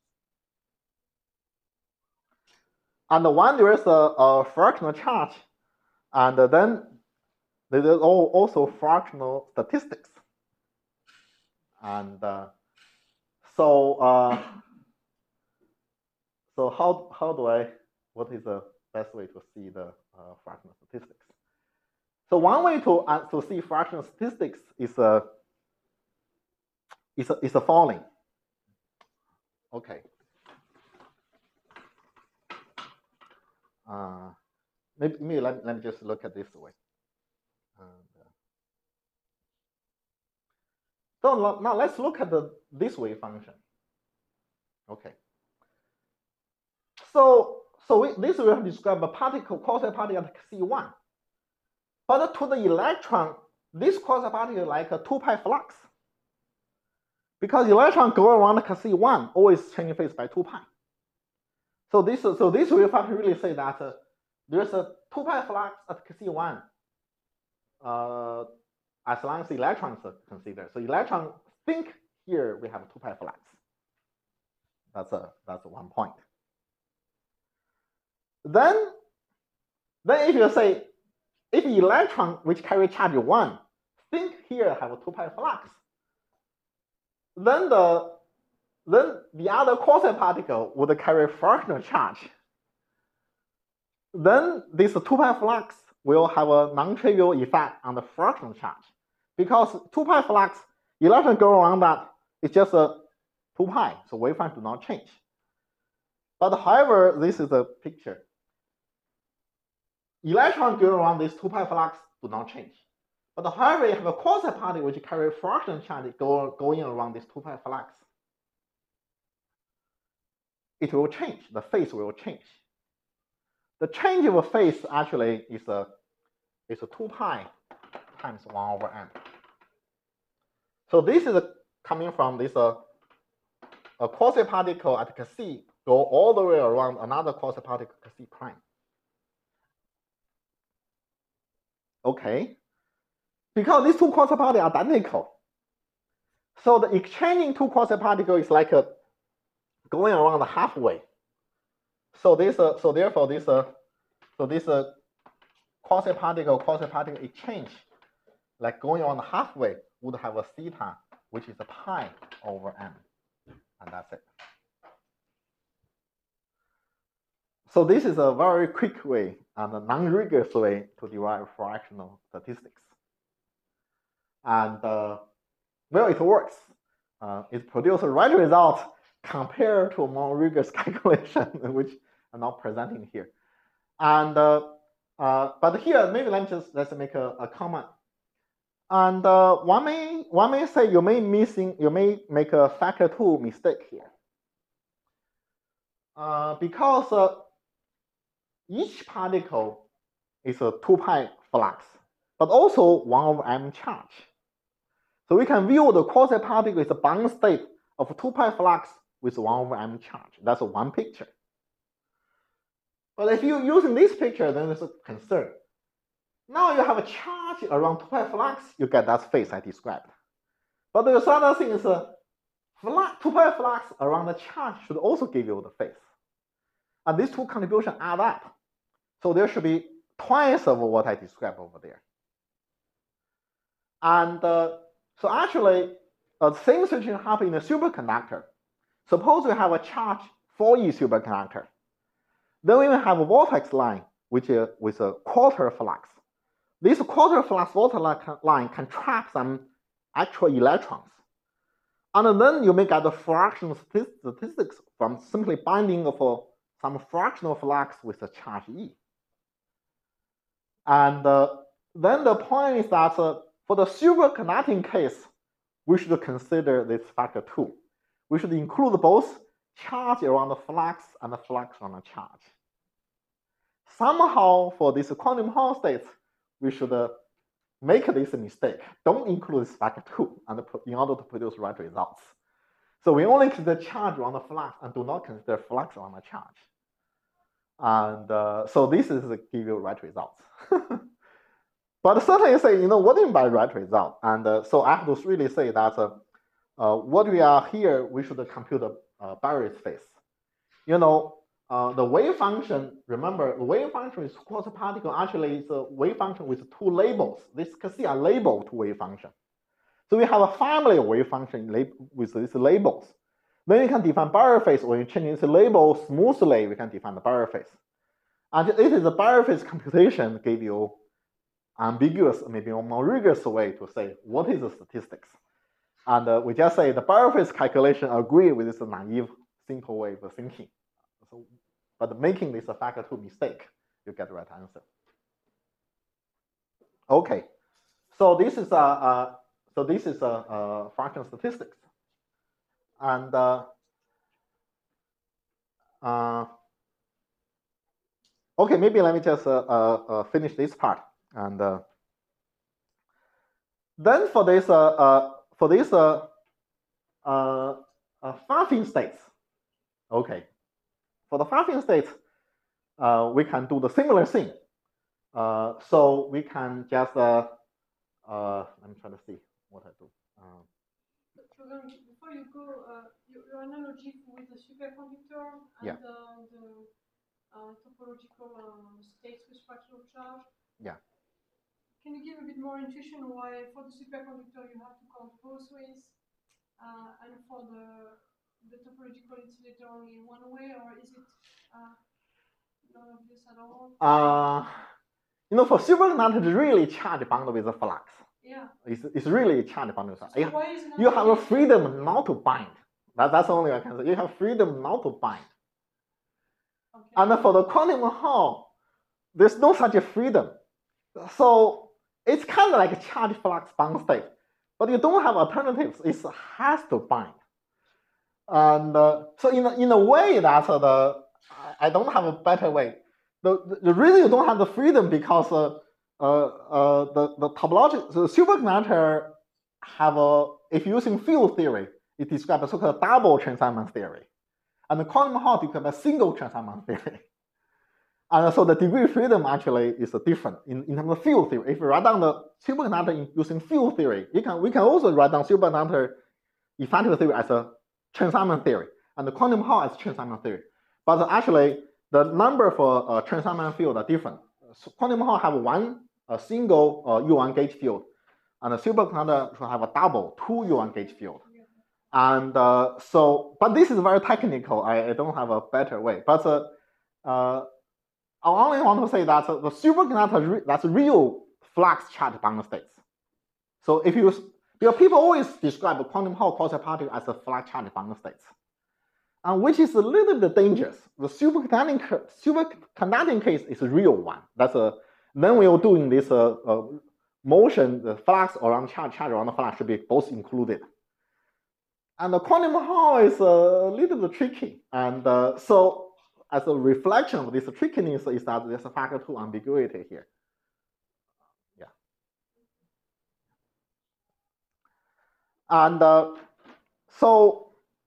And when there is a, a fractional charge, and then there is also fractional statistics. And uh, so uh, so how how do I what is the best way to see the uh, fractional statistics? So one way to uh, to see fractional statistics is a is a, is the following. Okay. Uh, maybe maybe let, let me just look at this way. And, uh, so now let's look at the this wave function. Okay. So so we, this will describe a particle quasi-particle at C one. But to the electron, this quasi-particle is like a two pi flux. Because electron go around the C one, always changing phase by two pi. So this so this wave function really say that uh, there's a two pi flux at C one uh, as long as the electrons are considered. So electron think here we have a two pi flux. That's a that's one point. Then then if you say if electron which carry charge one think here have a two pi flux, then the then the other quasi-particle would carry fractional charge. Then this two pi flux will have a non-trivial effect on the fractional charge. Because two pi flux, electron go around that, it's just a two pi, so wave function do not change. But however, this is a picture. Electron go around this two pi flux do not change. But however, you have a quasi-particle which carry fractional charge go, going around this two pi flux. It will change, the phase will change. The change of a phase actually is a, is a two pi times one over m. So this is a, coming from this uh, a quasi-particle at C go all the way around another quasi-particle C prime. Okay, because these two quasi-particles are identical. So the exchanging two quasi-particles is like a going around the halfway. So this, uh, so therefore this, uh, so this uh, quasi-particle quasi-particle exchange, like going on the halfway, would have a theta, which is a pi over m, and that's it. So this is a very quick way and a non-rigorous way to derive fractional statistics. And uh, well, it works. Uh, it produces right results compared to a more rigorous calculation, which I'm not presenting here. And uh, uh, but here, maybe let's just let's make a, a comment. And uh, one may one may say you may missing you may make a factor two mistake here, uh, because uh, each particle is a two pi flux, but also one over m charge. So we can view the quasi-particle is a bound state of two pi flux with one over m charge. That's one picture. But if you're using this picture, then there's a concern. Now you have a charge around two pi flux, you get that phase I described. But the other thing is a two pi flux around the charge should also give you the phase. And these two contributions add up. So there should be twice of what I described over there. And uh, so actually, uh, the same situation happens in a superconductor. Suppose we have a charge four E superconductor. Then we will have a vortex line which is with a quarter flux. This quarter flux vortex line can trap some actual electrons. And then you may get the fractional statistics from simply binding of a, some fractional flux with a charge E. And uh, then the point is that uh, for the superconducting case, we should consider this factor two. We should include both charge around the flux and the flux on the charge. Somehow, for this quantum Hall states, we should uh, make this mistake. Don't include this factor two and in order to produce right results. So we only consider charge around the flux and do not consider flux on the charge. And uh, so this is to give you right results. But certainly say, you know, what do you mean by right result? And uh, so I have to really say that uh, uh, what we are here, we should compute a uh, Barry phase. You know, uh, the wave function, remember, the wave function is quasi-particle actually is a wave function with two labels. This can see a label to wave function. So we have a family of wave function with these labels. Then you can define Barry phase. When you change this label smoothly, we can define the Barry phase. And it is the Barry phase computation give you ambiguous, maybe a more rigorous way to say what is the statistics. And uh, we just say the Barrow-Fries calculation agree with this naive, simple way of thinking. So, but making this a factor two mistake, you get the right answer. Okay, so this is a, a so this is a, a fraction statistics, and uh, uh, okay, maybe let me just uh, uh, finish this part, and uh, then for this uh, uh, for this uh, uh, uh, Pfaffin states, okay, for the Pfaffin states, uh, we can do the similar thing. Uh, so we can just uh, uh, let me try to see what I do. Um, Before you go, uh, your, your analogy with the superconductor and yeah. uh, the uh, topological uh, states with fractional charge. Yeah. Can you give a bit more intuition why for the superconductor you have to count both ways, uh, and for the the topological insulator only one way, or is it uh, not obvious at all? Uh, you know, for superconductor, it's really charge bound with the flux. Yeah. It's, it's really charge bound with the flux. So why is it not you have a freedom not to bind. That, that's the only I can say. You have freedom not to bind. Okay. And for the quantum Hall, there's no such a freedom. So it's kind of like a charge flux bound state, but you don't have alternatives. It has to bind. And uh, so in a, in a way that uh, the I don't have a better way. The, the reason you don't have the freedom because uh, uh, uh, the the topology, the superconductor have a, if using field theory, it describes a so-called double Chern-Simons theory, and the quantum Hall describes a single Chern-Simons theory. And so the degree of freedom actually is different in, in terms of field theory. If you write down the superconductor using field theory, you can we can also write down superconductor effective theory as a Chern-Simons theory, and the quantum Hall as Chern-Simons theory. But actually, the number for uh, Chern-Simons field are different. So quantum Hall have one a single uh, U one gauge field, and the superconductor should have a double two U one gauge field. And uh, so, but this is very technical. I, I don't have a better way. But uh, uh, I only want to say that uh, the superconductor re that's real flux charge bound states. So if you because people always describe quantum Hall quasi-particle as a flux charge bound states. And which is a little bit dangerous. The superconducting, superconducting case is a real one. That's a then we are doing this uh, uh, motion, the flux around charge, charge around the flux should be both included. And the quantum Hall is a little bit tricky. And uh, so, as a reflection of this trickiness, is that there's a factor two ambiguity here. Yeah. And uh, so.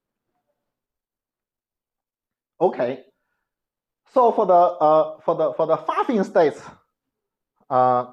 Okay, so for the uh, for the for the Pfaffin states, uh,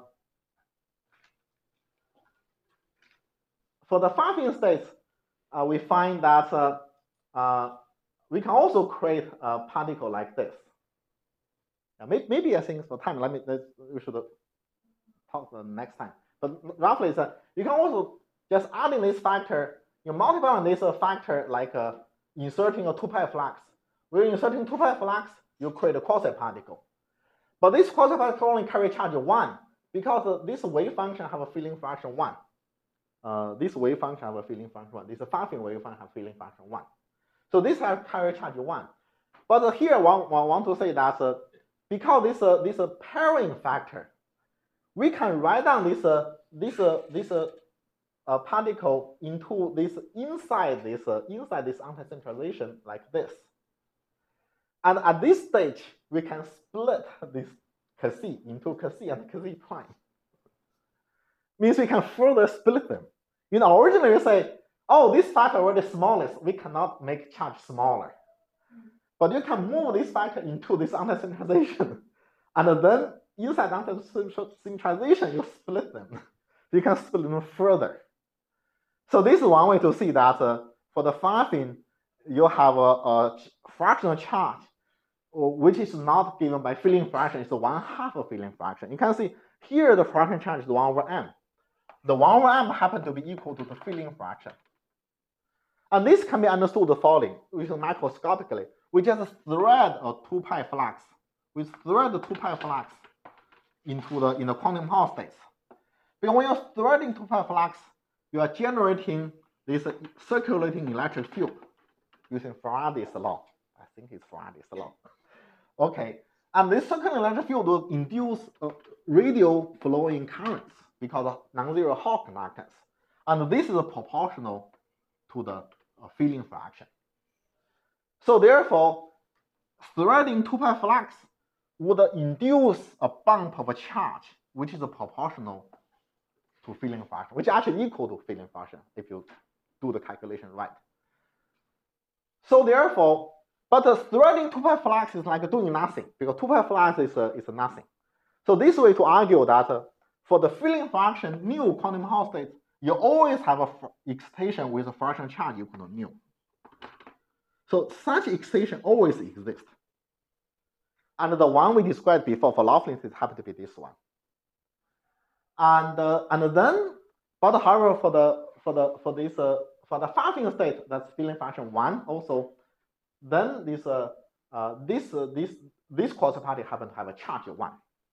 for the Pfaffin states, uh, we find that uh, uh, we can also create a particle like this. Yeah, maybe, maybe I think for time, let me let, we should talk the next time. But roughly, is that you can also just adding this factor, you multiply on this factor like uh, inserting a two pi flux. When inserting two pi flux, you create a quasi-particle. But this quasi-particle only carry charge one because uh, this wave function have a filling fraction one. Uh, this wave function have a filling function one. This Pfaffin wave function have filling fraction one. So this have carry charge one. But uh, here one, one want to say that uh, because this uh, this uh, pairing factor, we can write down this uh, this uh, this uh, uh, particle into this inside this uh, inside this anti-centralization like this. And at this stage, we can split this K-C into K-C and K-C prime. Means we can further split them. You know, originally we say, oh, this factor already smallest, we cannot make charge smaller. But you can move this factor into this anti-centralization. And then inside anti-centralization, you split them. You can split them further. So this is one way to see that uh, for the Pfaffin, you have a, a fractional charge, which is not given by filling fraction. It's one half of filling fraction. You can see here the fraction charge is one over m. The one over m happens to be equal to the filling fraction. And this can be understood the following, which is macroscopically. We just thread a two pi flux. We thread the two pi flux into the in the quantum Hall states. Because when you're threading two pi flux, you are generating this circulating electric field using Faraday's law. I think it's Faraday's law. Okay, and this circulating electric field will induce uh, radial flowing currents because of non-zero Hall conductance, and this is proportional to the uh, filling fraction. So therefore, threading two pi flux would induce a bump of a charge, which is proportional to filling fraction, which is actually equal to filling fraction if you do the calculation right. So therefore, but the threading two pi flux is like doing nothing because two pi flux is a, is a nothing. So this way to argue that uh, for the filling fraction nu quantum Hall state, you always have a excitation with a fraction charge equal to nu. So such excitation always exists. And the one we described before for Laughlin state happens to be this one. And uh, and then, but however, for the for the for this uh, for the Pfaffing state, that's filling fraction one also. Then this uh, uh this uh, this this quasi-party happen to have a charge one.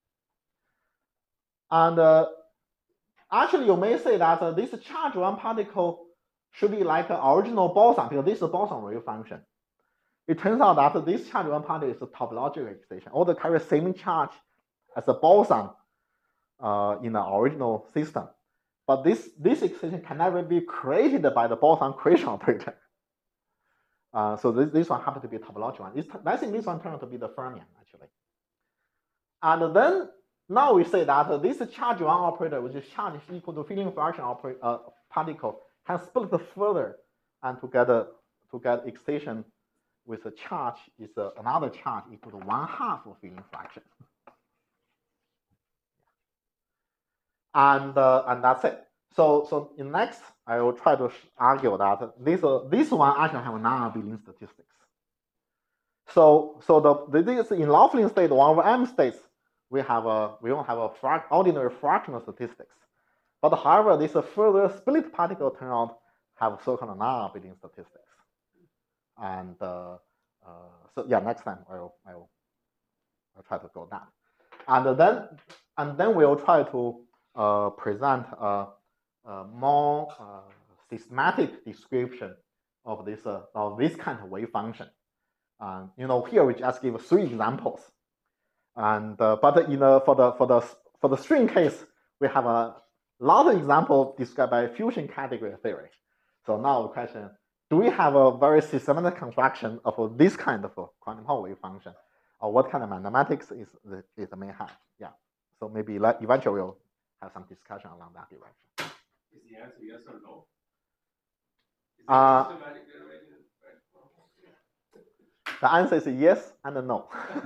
And uh, actually, you may say that uh, this charge one particle should be like an original boson because this is a boson wave function. It turns out that this charge one particle is a topological excitation, or they carry the same charge as a boson uh, in the original system. But this, this excitation can never be created by the boson creation operator. Uh, so this, this one happens to be a topological one. It's, I think this one turned out to be the fermion, actually. And then now we say that uh, this charge one operator, which is charge is equal to filling fraction operator, uh, particle, can split further and to get, a, to get excitation with a charge is uh, another charge equal to one half of filling fraction. And uh, and that's it. So so in next, I will try to argue that this uh, this one actually have non-abelian statistics. So so the this in Laughlin state one over m states we have a we don't have a fra ordinary fractional statistics, but however this uh, further split particle turn out have so-called non-abelian statistics. And uh, uh, so yeah, next time I will I will I'll try to go that, and then and then we'll try to uh, present a, a more uh, systematic description of this uh, of this kind of wave function. And you know, here we just give three examples, and uh, but in the for the for the for the string case we have a lot of examples described by fusion category theory. So now the question: do we have a very systematic construction of this kind of quantum Hall wave function, or what kind of mathematics is it may have? Yeah. So maybe eventually we'll have some discussion along that direction. Is the answer yes or no? Is uh, systematic generated? The answer is yes and no.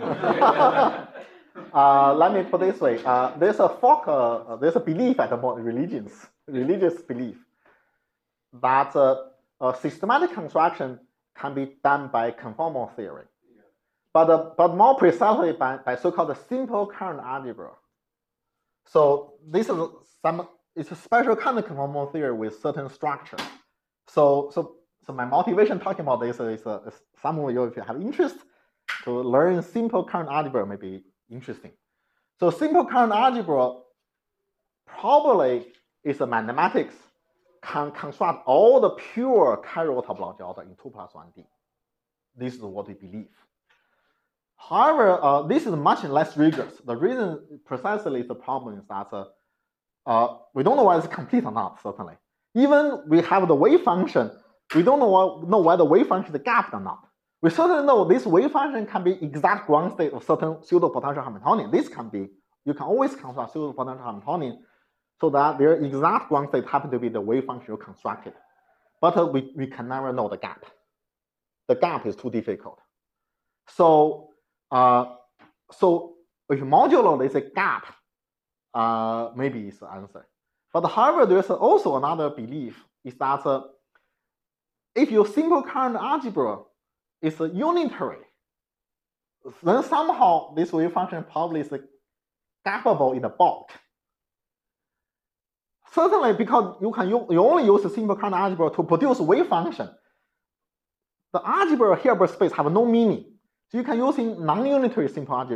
uh, let me put it this way: uh, there's a folk, uh, there's a belief at the religions, religious belief that. Uh, Uh, systematic construction can be done by conformal theory, yeah. but uh, but more precisely by, by so-called simple current algebra. So this is some it's a special kind of conformal theory with certain structure. So so so my motivation talking about this is, uh, is some of you, if you have interest to learn simple current algebra, may be interesting. So simple current algebra probably is a mathematics. Can construct all the pure chiral topology order in two plus one D. This is what we believe. However, uh, this is much less rigorous. The reason precisely the problem is that uh, uh, we don't know whether it's complete or not, certainly. Even we have the wave function, we don't know, what, know whether the wave function is gapped or not. We certainly know this wave function can be exact ground state of certain pseudo-potential Hamiltonian. This can be, you can always construct pseudo-potential Hamiltonian so that their exact ground state happen to be the wave function you constructed. But uh, we, we can never know the gap. The gap is too difficult. So, uh, so if modulo is a gap, uh, maybe it's the answer. But however, there's also another belief is that uh, if your simple current algebra is uh, unitary, then somehow this wave function probably is uh, gappable in the bulk. Certainly, because you can you only use a simple current algebra to produce wave function. The algebra Hilbert space have no meaning, so you can use in non-unitary simple algebra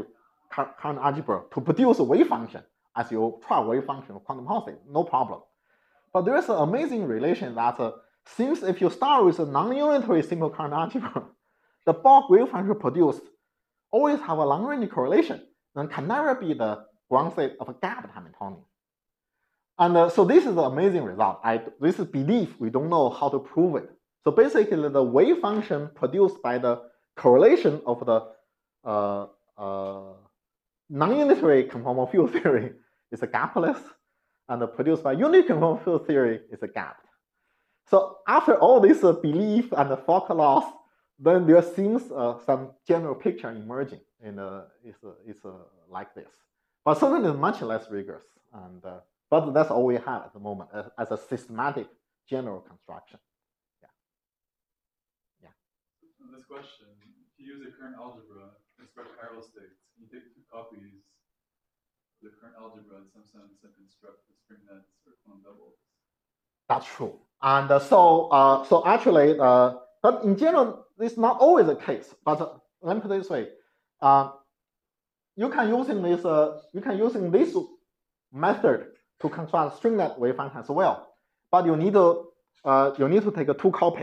current algebra to produce a wave function as you try wave function of quantum Hall state, no problem. But there is an amazing relation that uh, since if you start with a non-unitary simple current algebra, the bulk wave function produced always have a long-range correlation, then can never be the ground state of a gapped Hamiltonian. And uh, so this is the amazing result. I, this is belief, we don't know how to prove it. So basically the wave function produced by the correlation of the uh, uh, non-unitary conformal field theory is a gapless, and produced by unitary conformal field theory is a gapped. So after all this uh, belief and the Fock laws, then there seems uh, some general picture emerging in uh, it's, uh, it's uh, like this. But certainly much less rigorous. And uh, but that's all we have at the moment as, as a systematic general construction. Yeah. Yeah. So this question, if you use a current algebra to construct chiral states, you take two copies of the current algebra in some sense and construct the string nets or quantum doubles. That's true. And uh, so uh, so actually, uh, but in general, it's not always the case. But uh, let me put it this way: uh, you can using this uh, you can using this method to construct stringlet wave function as well. But you need to uh, you need to take a two copy.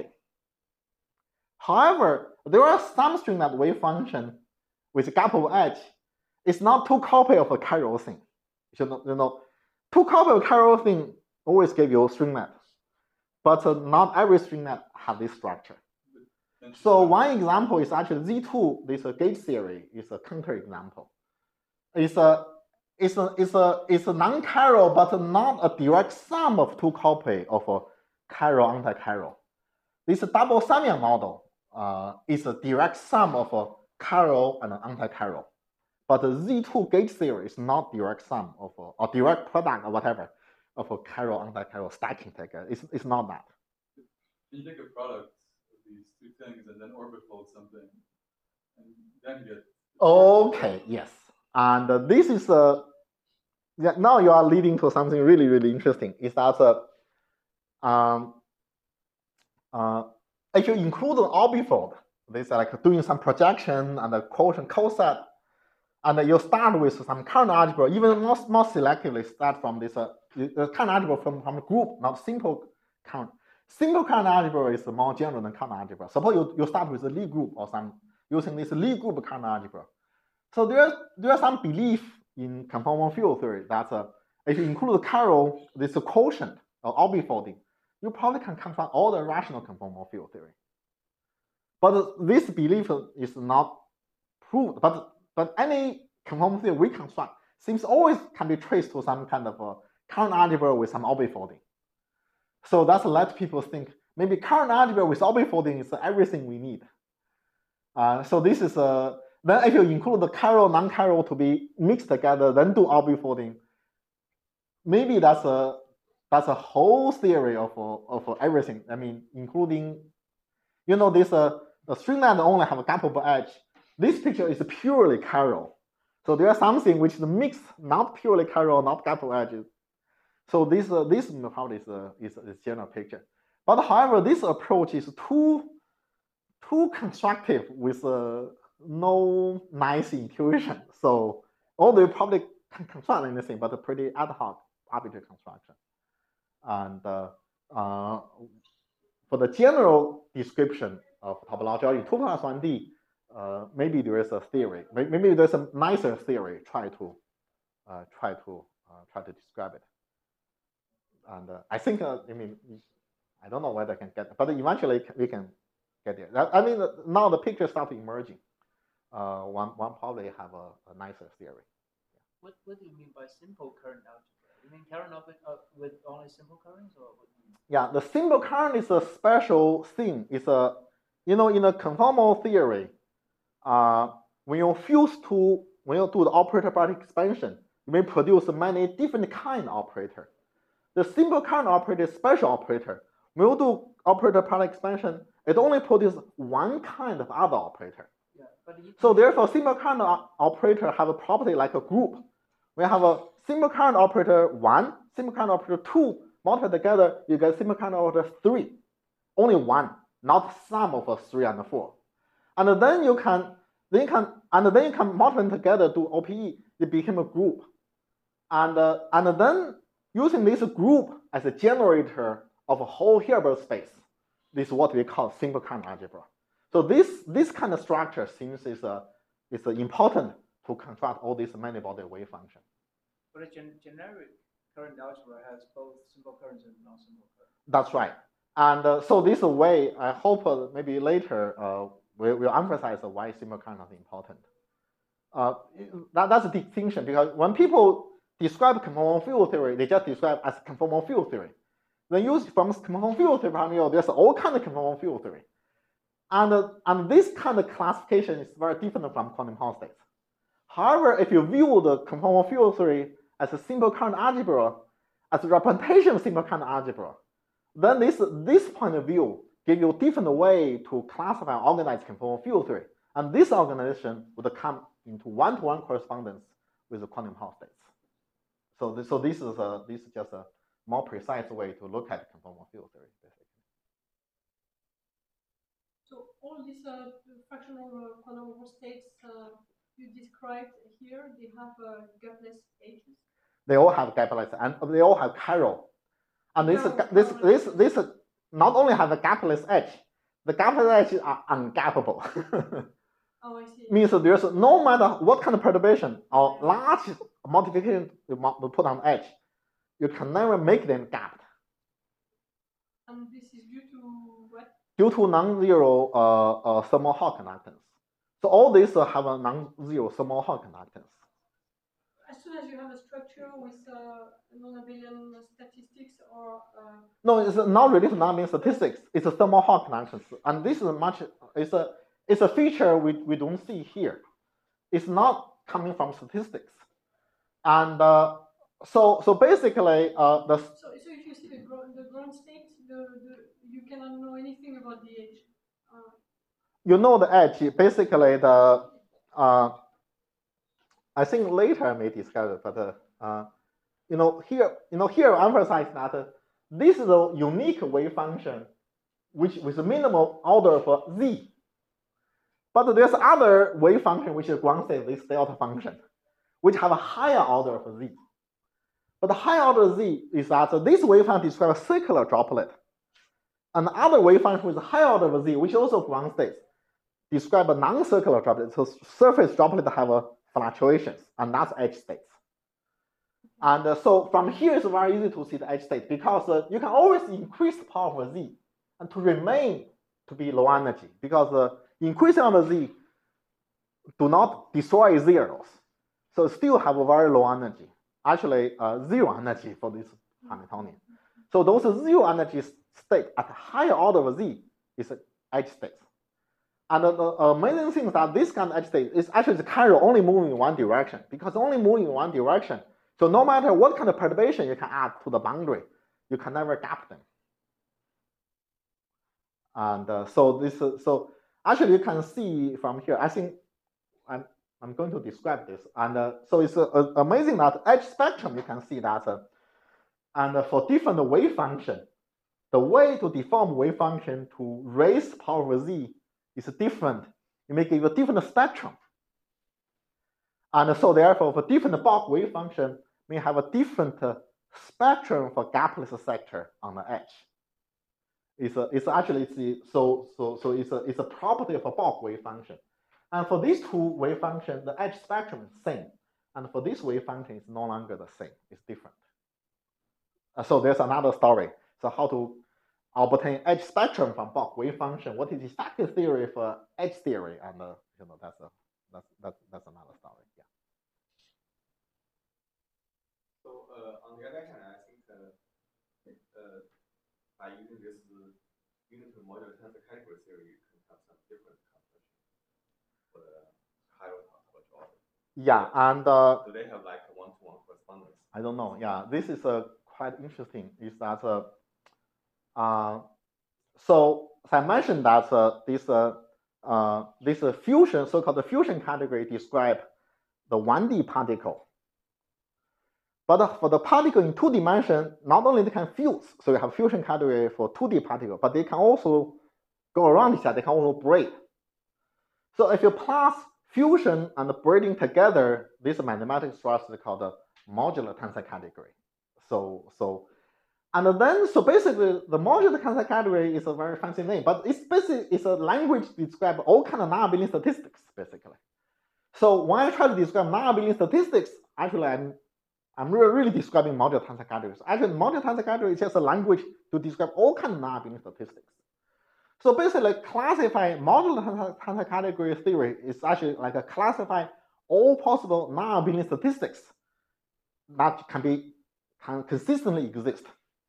However, there are some stringlet wave function with gap of edge. It's not two copy of a chiral thing. You know, you know, two copy of chiral thing always give you stringlet, but uh, not every stringlet have this structure. So one example is actually Z two. This uh, gauge theory is a counter example. It's a it's a it's a it's a non-chiral, but not a direct sum of two copy of a chiral anti-chiral. This double Samian model uh, is a direct sum of a chiral and an anti-chiral. But the Z two gauge theory is not direct sum of a, or direct product or whatever of a chiral anti-chiral stacking together. It's, it's not that. You take a product of these two things and then orbit fold something, and then get. Okay, yes. And uh, this is uh, yeah, now you are leading to something really, really interesting. Is that uh, um, uh, if you include an orbifold, this is like doing some projection and a quotient coset, and you start with some current algebra, even more, more selectively start from this uh, the current algebra from, from the group, not simple current. Simple current algebra is more general than current algebra. Suppose you, you start with a Lie group or some using this Lie group current algebra. So there's there's some belief in conformal field theory that uh, if you include chiral, this quotient or orbifolding, you probably can construct all the rational conformal field theory. But this belief is not proved. But but any conformal theory we construct seems always can be traced to some kind of a current algebra with some orbifolding. So that's let people think maybe current algebra with orbifolding is everything we need. Uh, so this is a then if you include the chiral non-chiral to be mixed together, then do orbifolding, maybe that's a that's a whole theory of of everything. I mean, including, you know, this uh the stringlet only have a gap of edge. This picture is purely chiral. So there is something which is mixed, not purely chiral, not gap of edges. So this uh, this probably is a is a general picture. But however, this approach is too too constructive with uh, no nice intuition. So although you probably can construct anything, but a pretty ad hoc arbitrary construction. And uh, uh, for the general description of topology two plus one D, uh, maybe there is a theory. Maybe there's a nicer theory. Try to uh, try to uh, try to describe it. And uh, I think uh, I mean I don't know whether I can get, but eventually we can get there. I mean now the picture starts emerging. Uh, one one probably have a, a nicer theory. What what do you mean by simple current algebra? You mean current with, uh, with only simple currents, or what do you mean? Yeah, the simple current is a special thing. It's a, you know, in a conformal theory, uh, when you fuse to when you do the operator product expansion, you may produce many different kind of operator. The simple current operator is special operator. When you do operator product expansion, it only produces one kind of other operator. Yeah, but you so therefore, simple current operator have a property like a group. We have a simple current operator one, simple current operator two, multiply together, you get simple current operator three. Only one, not sum of a three and a four. And then you can then you can and then you can multiply them together, do O P E, it became a group. And, uh, and then using this group as a generator of a whole Hilbert space, this is what we call simple current algebra. So this, this kind of structure seems is, uh, is uh, important to construct all these many-body wave functions. But a gen generic current algebra has both simple currents and non-simple currents. That's right. And uh, so this way, I hope uh, maybe later uh, we will emphasize why simple current is important. Uh, that, that's a distinction, because when people describe conformal field theory, they just describe as conformal field theory. Then use from conformal field theory, there's all kind of conformal field theory. And, uh, and this kind of classification is very different from quantum Hall states. However, if you view the conformal field theory as a simple current algebra, as a representation of simple current algebra, then this, this point of view gives you a different way to classify and organize conformal field theory. And this organization would come into one-to-one correspondence with the quantum Hall states. So this, so this is a, this is just a more precise way to look at conformal field theory, basically. So all these uh, fractional uh, quantum states uh, you described here, they have uh, gapless edges. They all have gapless, and they all have chiral. And this, No, this, no, this, this, this not only have a gapless edge, the gapless edges are ungappable. Oh, I see. Means there's no matter what kind of perturbation or large modification you put on the edge, you can never make them gapped. And this is due to what? Due to non-zero uh, uh, thermal Hall conductance. So all these uh, have a non-zero thermal Hall conductance. As soon as you have a structure with uh, non-abelian statistics or uh, no, it's not related to non-abelian statistics. It's a thermal Hall conductance, and this is much. It's a it's a feature we we don't see here. It's not coming from statistics, and uh, so so basically uh, the. So, so if you see the ground the ground state, the, the you cannot know anything about the edge. Uh, you know the edge. Basically the. Uh, I think later I may discuss it, but uh, uh, you know here, you know here I emphasize that uh, this is a unique wave function, which with a minimal order for z. But there's other wave function which is ground state, this delta function, which have a higher order for z. But the higher order z is that uh, this wave function describes a circular droplet, and other wave function with a higher order for z, which also ground states, describe a non-circular droplet. So surface droplet have a fluctuations, and that's edge states. And uh, so from here, it's very easy to see the edge state, because uh, you can always increase the power for z and to remain to be low energy, because uh, increasing on the z do not destroy zeros. So still have a very low energy, actually uh, zero energy for this Hamiltonian. So those zero energy state at higher order of z is edge states. And the uh, amazing thing is that this kind of edge state is actually the chiral only moving in one direction, because only moving in one direction. So no matter what kind of perturbation you can add to the boundary, you can never gap them. And uh, so this, uh, so actually you can see from here. I think I'm I'm going to describe this. And uh, so it's uh, uh, amazing that edge spectrum you can see that, uh, and uh, for different wave function, the way to deform wave function to raise power of z is different. You may give a different spectrum. And so therefore, for different bulk wave function, may have a different uh, spectrum for gapless sector on the edge. It's, a, it's actually, it's a, so, so, so it's, a, it's a property of a bulk wave function. And for these two wave functions, the edge spectrum is the same. And for this wave function, it's no longer the same, it's different. Uh, so there's another story. So how to obtain edge spectrum from bulk wave function? What is the effective theory for edge theory? And uh, you know that's a that's that's that's another story. Yeah. So uh, on the other hand, I think uh, uh, by using this unitary module tensor category theory, you can have some different compression for the higher order. Yeah, and uh, do they have like a one-to-one correspondence? I don't know. Yeah, this is uh, quite interesting. Is that uh, Uh, so as I mentioned that uh, this uh, uh, this uh, fusion, so-called fusion category, describe the one D particle. But uh, for the particle in two dimensions, not only they can fuse, so you have fusion category for two D particle, but they can also go around each other. They can also break. So if you plus fusion and braiding together this mathematical structure called the modular tensor category. So, so, and then, so basically the modular tensor category is a very fancy name, but it's basically, it's a language to describe all kind of non-abelian statistics, basically. So when I try to describe non-abelian statistics, actually I'm, I'm really, really describing modular tensor categories. Actually, modular tensor category is just a language to describe all kind of non-abelian statistics. So basically, classify modular tensor category theory is actually like a classify all possible non-abelian statistics that can be can consistently exist.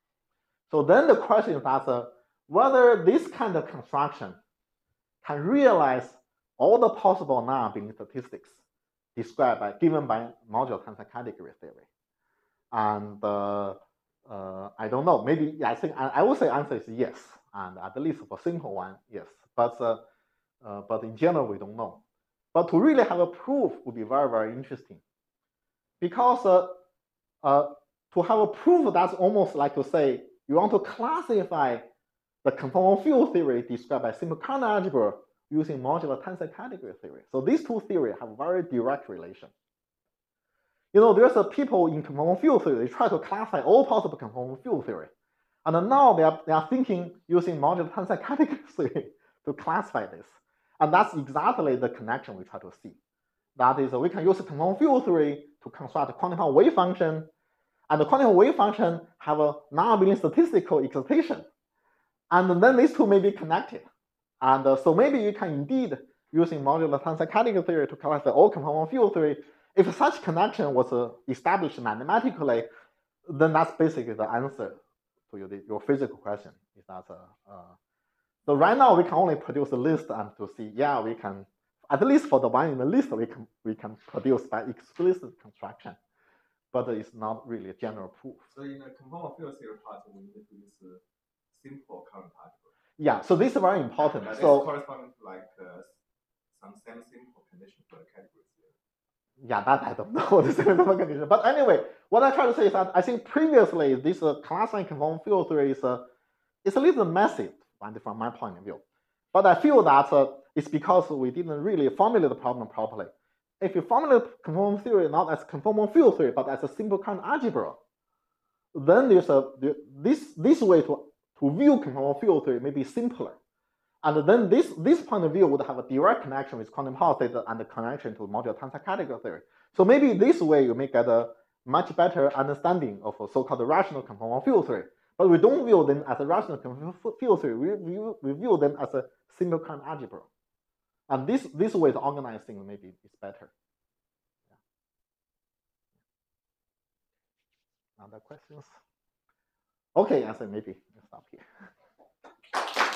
So then the question is that uh, whether this kind of construction can realize all the possible non-abelian statistics described by given by modular tensor category theory. And uh, uh, I don't know. Maybe I think I, I would say answer is yes. And at least for simple one, yes. But uh, uh, but in general, we don't know. But to really have a proof would be very, very interesting. Because uh, uh, to have a proof, that's almost like to say you want to classify the conformal field theory described by simple current algebra using modular tensor category theory. So these two theories have very direct relation. You know, there's a people in conformal field theory, they try to classify all possible conformal field theory. And now they are, they are thinking using modular tensor category theory to classify this. And that's exactly the connection we try to see. That is, we can use conformal field theory to construct a quantum wave function, and the quantum wave function have a non-abelian statistical excitation. And then these two may be connected. And uh, so maybe you can indeed, using modular tensor category theory to classify all conformal field theory. If such connection was uh, established mathematically, then that's basically the answer to your, your physical question. Is that uh, uh, so right now we can only produce a list and to see, yeah, we can, at least for the one in the list, we can we can produce by explicit construction, but it's not really a general proof. So in the conformal field theory part, we need to use uh, simple current algebra. Yeah, so this is very important. That so is corresponding to like uh, some semi-simple condition for the category theory. Yeah, that I don't know the semi-simple condition. But anyway, what I try to say is that I think previously this uh, classifying conformal field theory is uh, it's a little messy from my point of view. But I feel that uh, it's because we didn't really formulate the problem properly. If you formulate conformal theory not as conformal field theory, but as a simple current algebra, then there's a there, this this way to to view conformal field theory may be simpler. And then this, this point of view would have a direct connection with quantum Hall state and the connection to modular tensor category theory. So maybe this way you may get a much better understanding of a so-called rational conformal field theory. But we don't view them as a rational conformal field theory. We view, we view them as a simple current algebra. And this, this way to organize things maybe is better. Yeah. Other questions? Okay, I said maybe we'll stop here.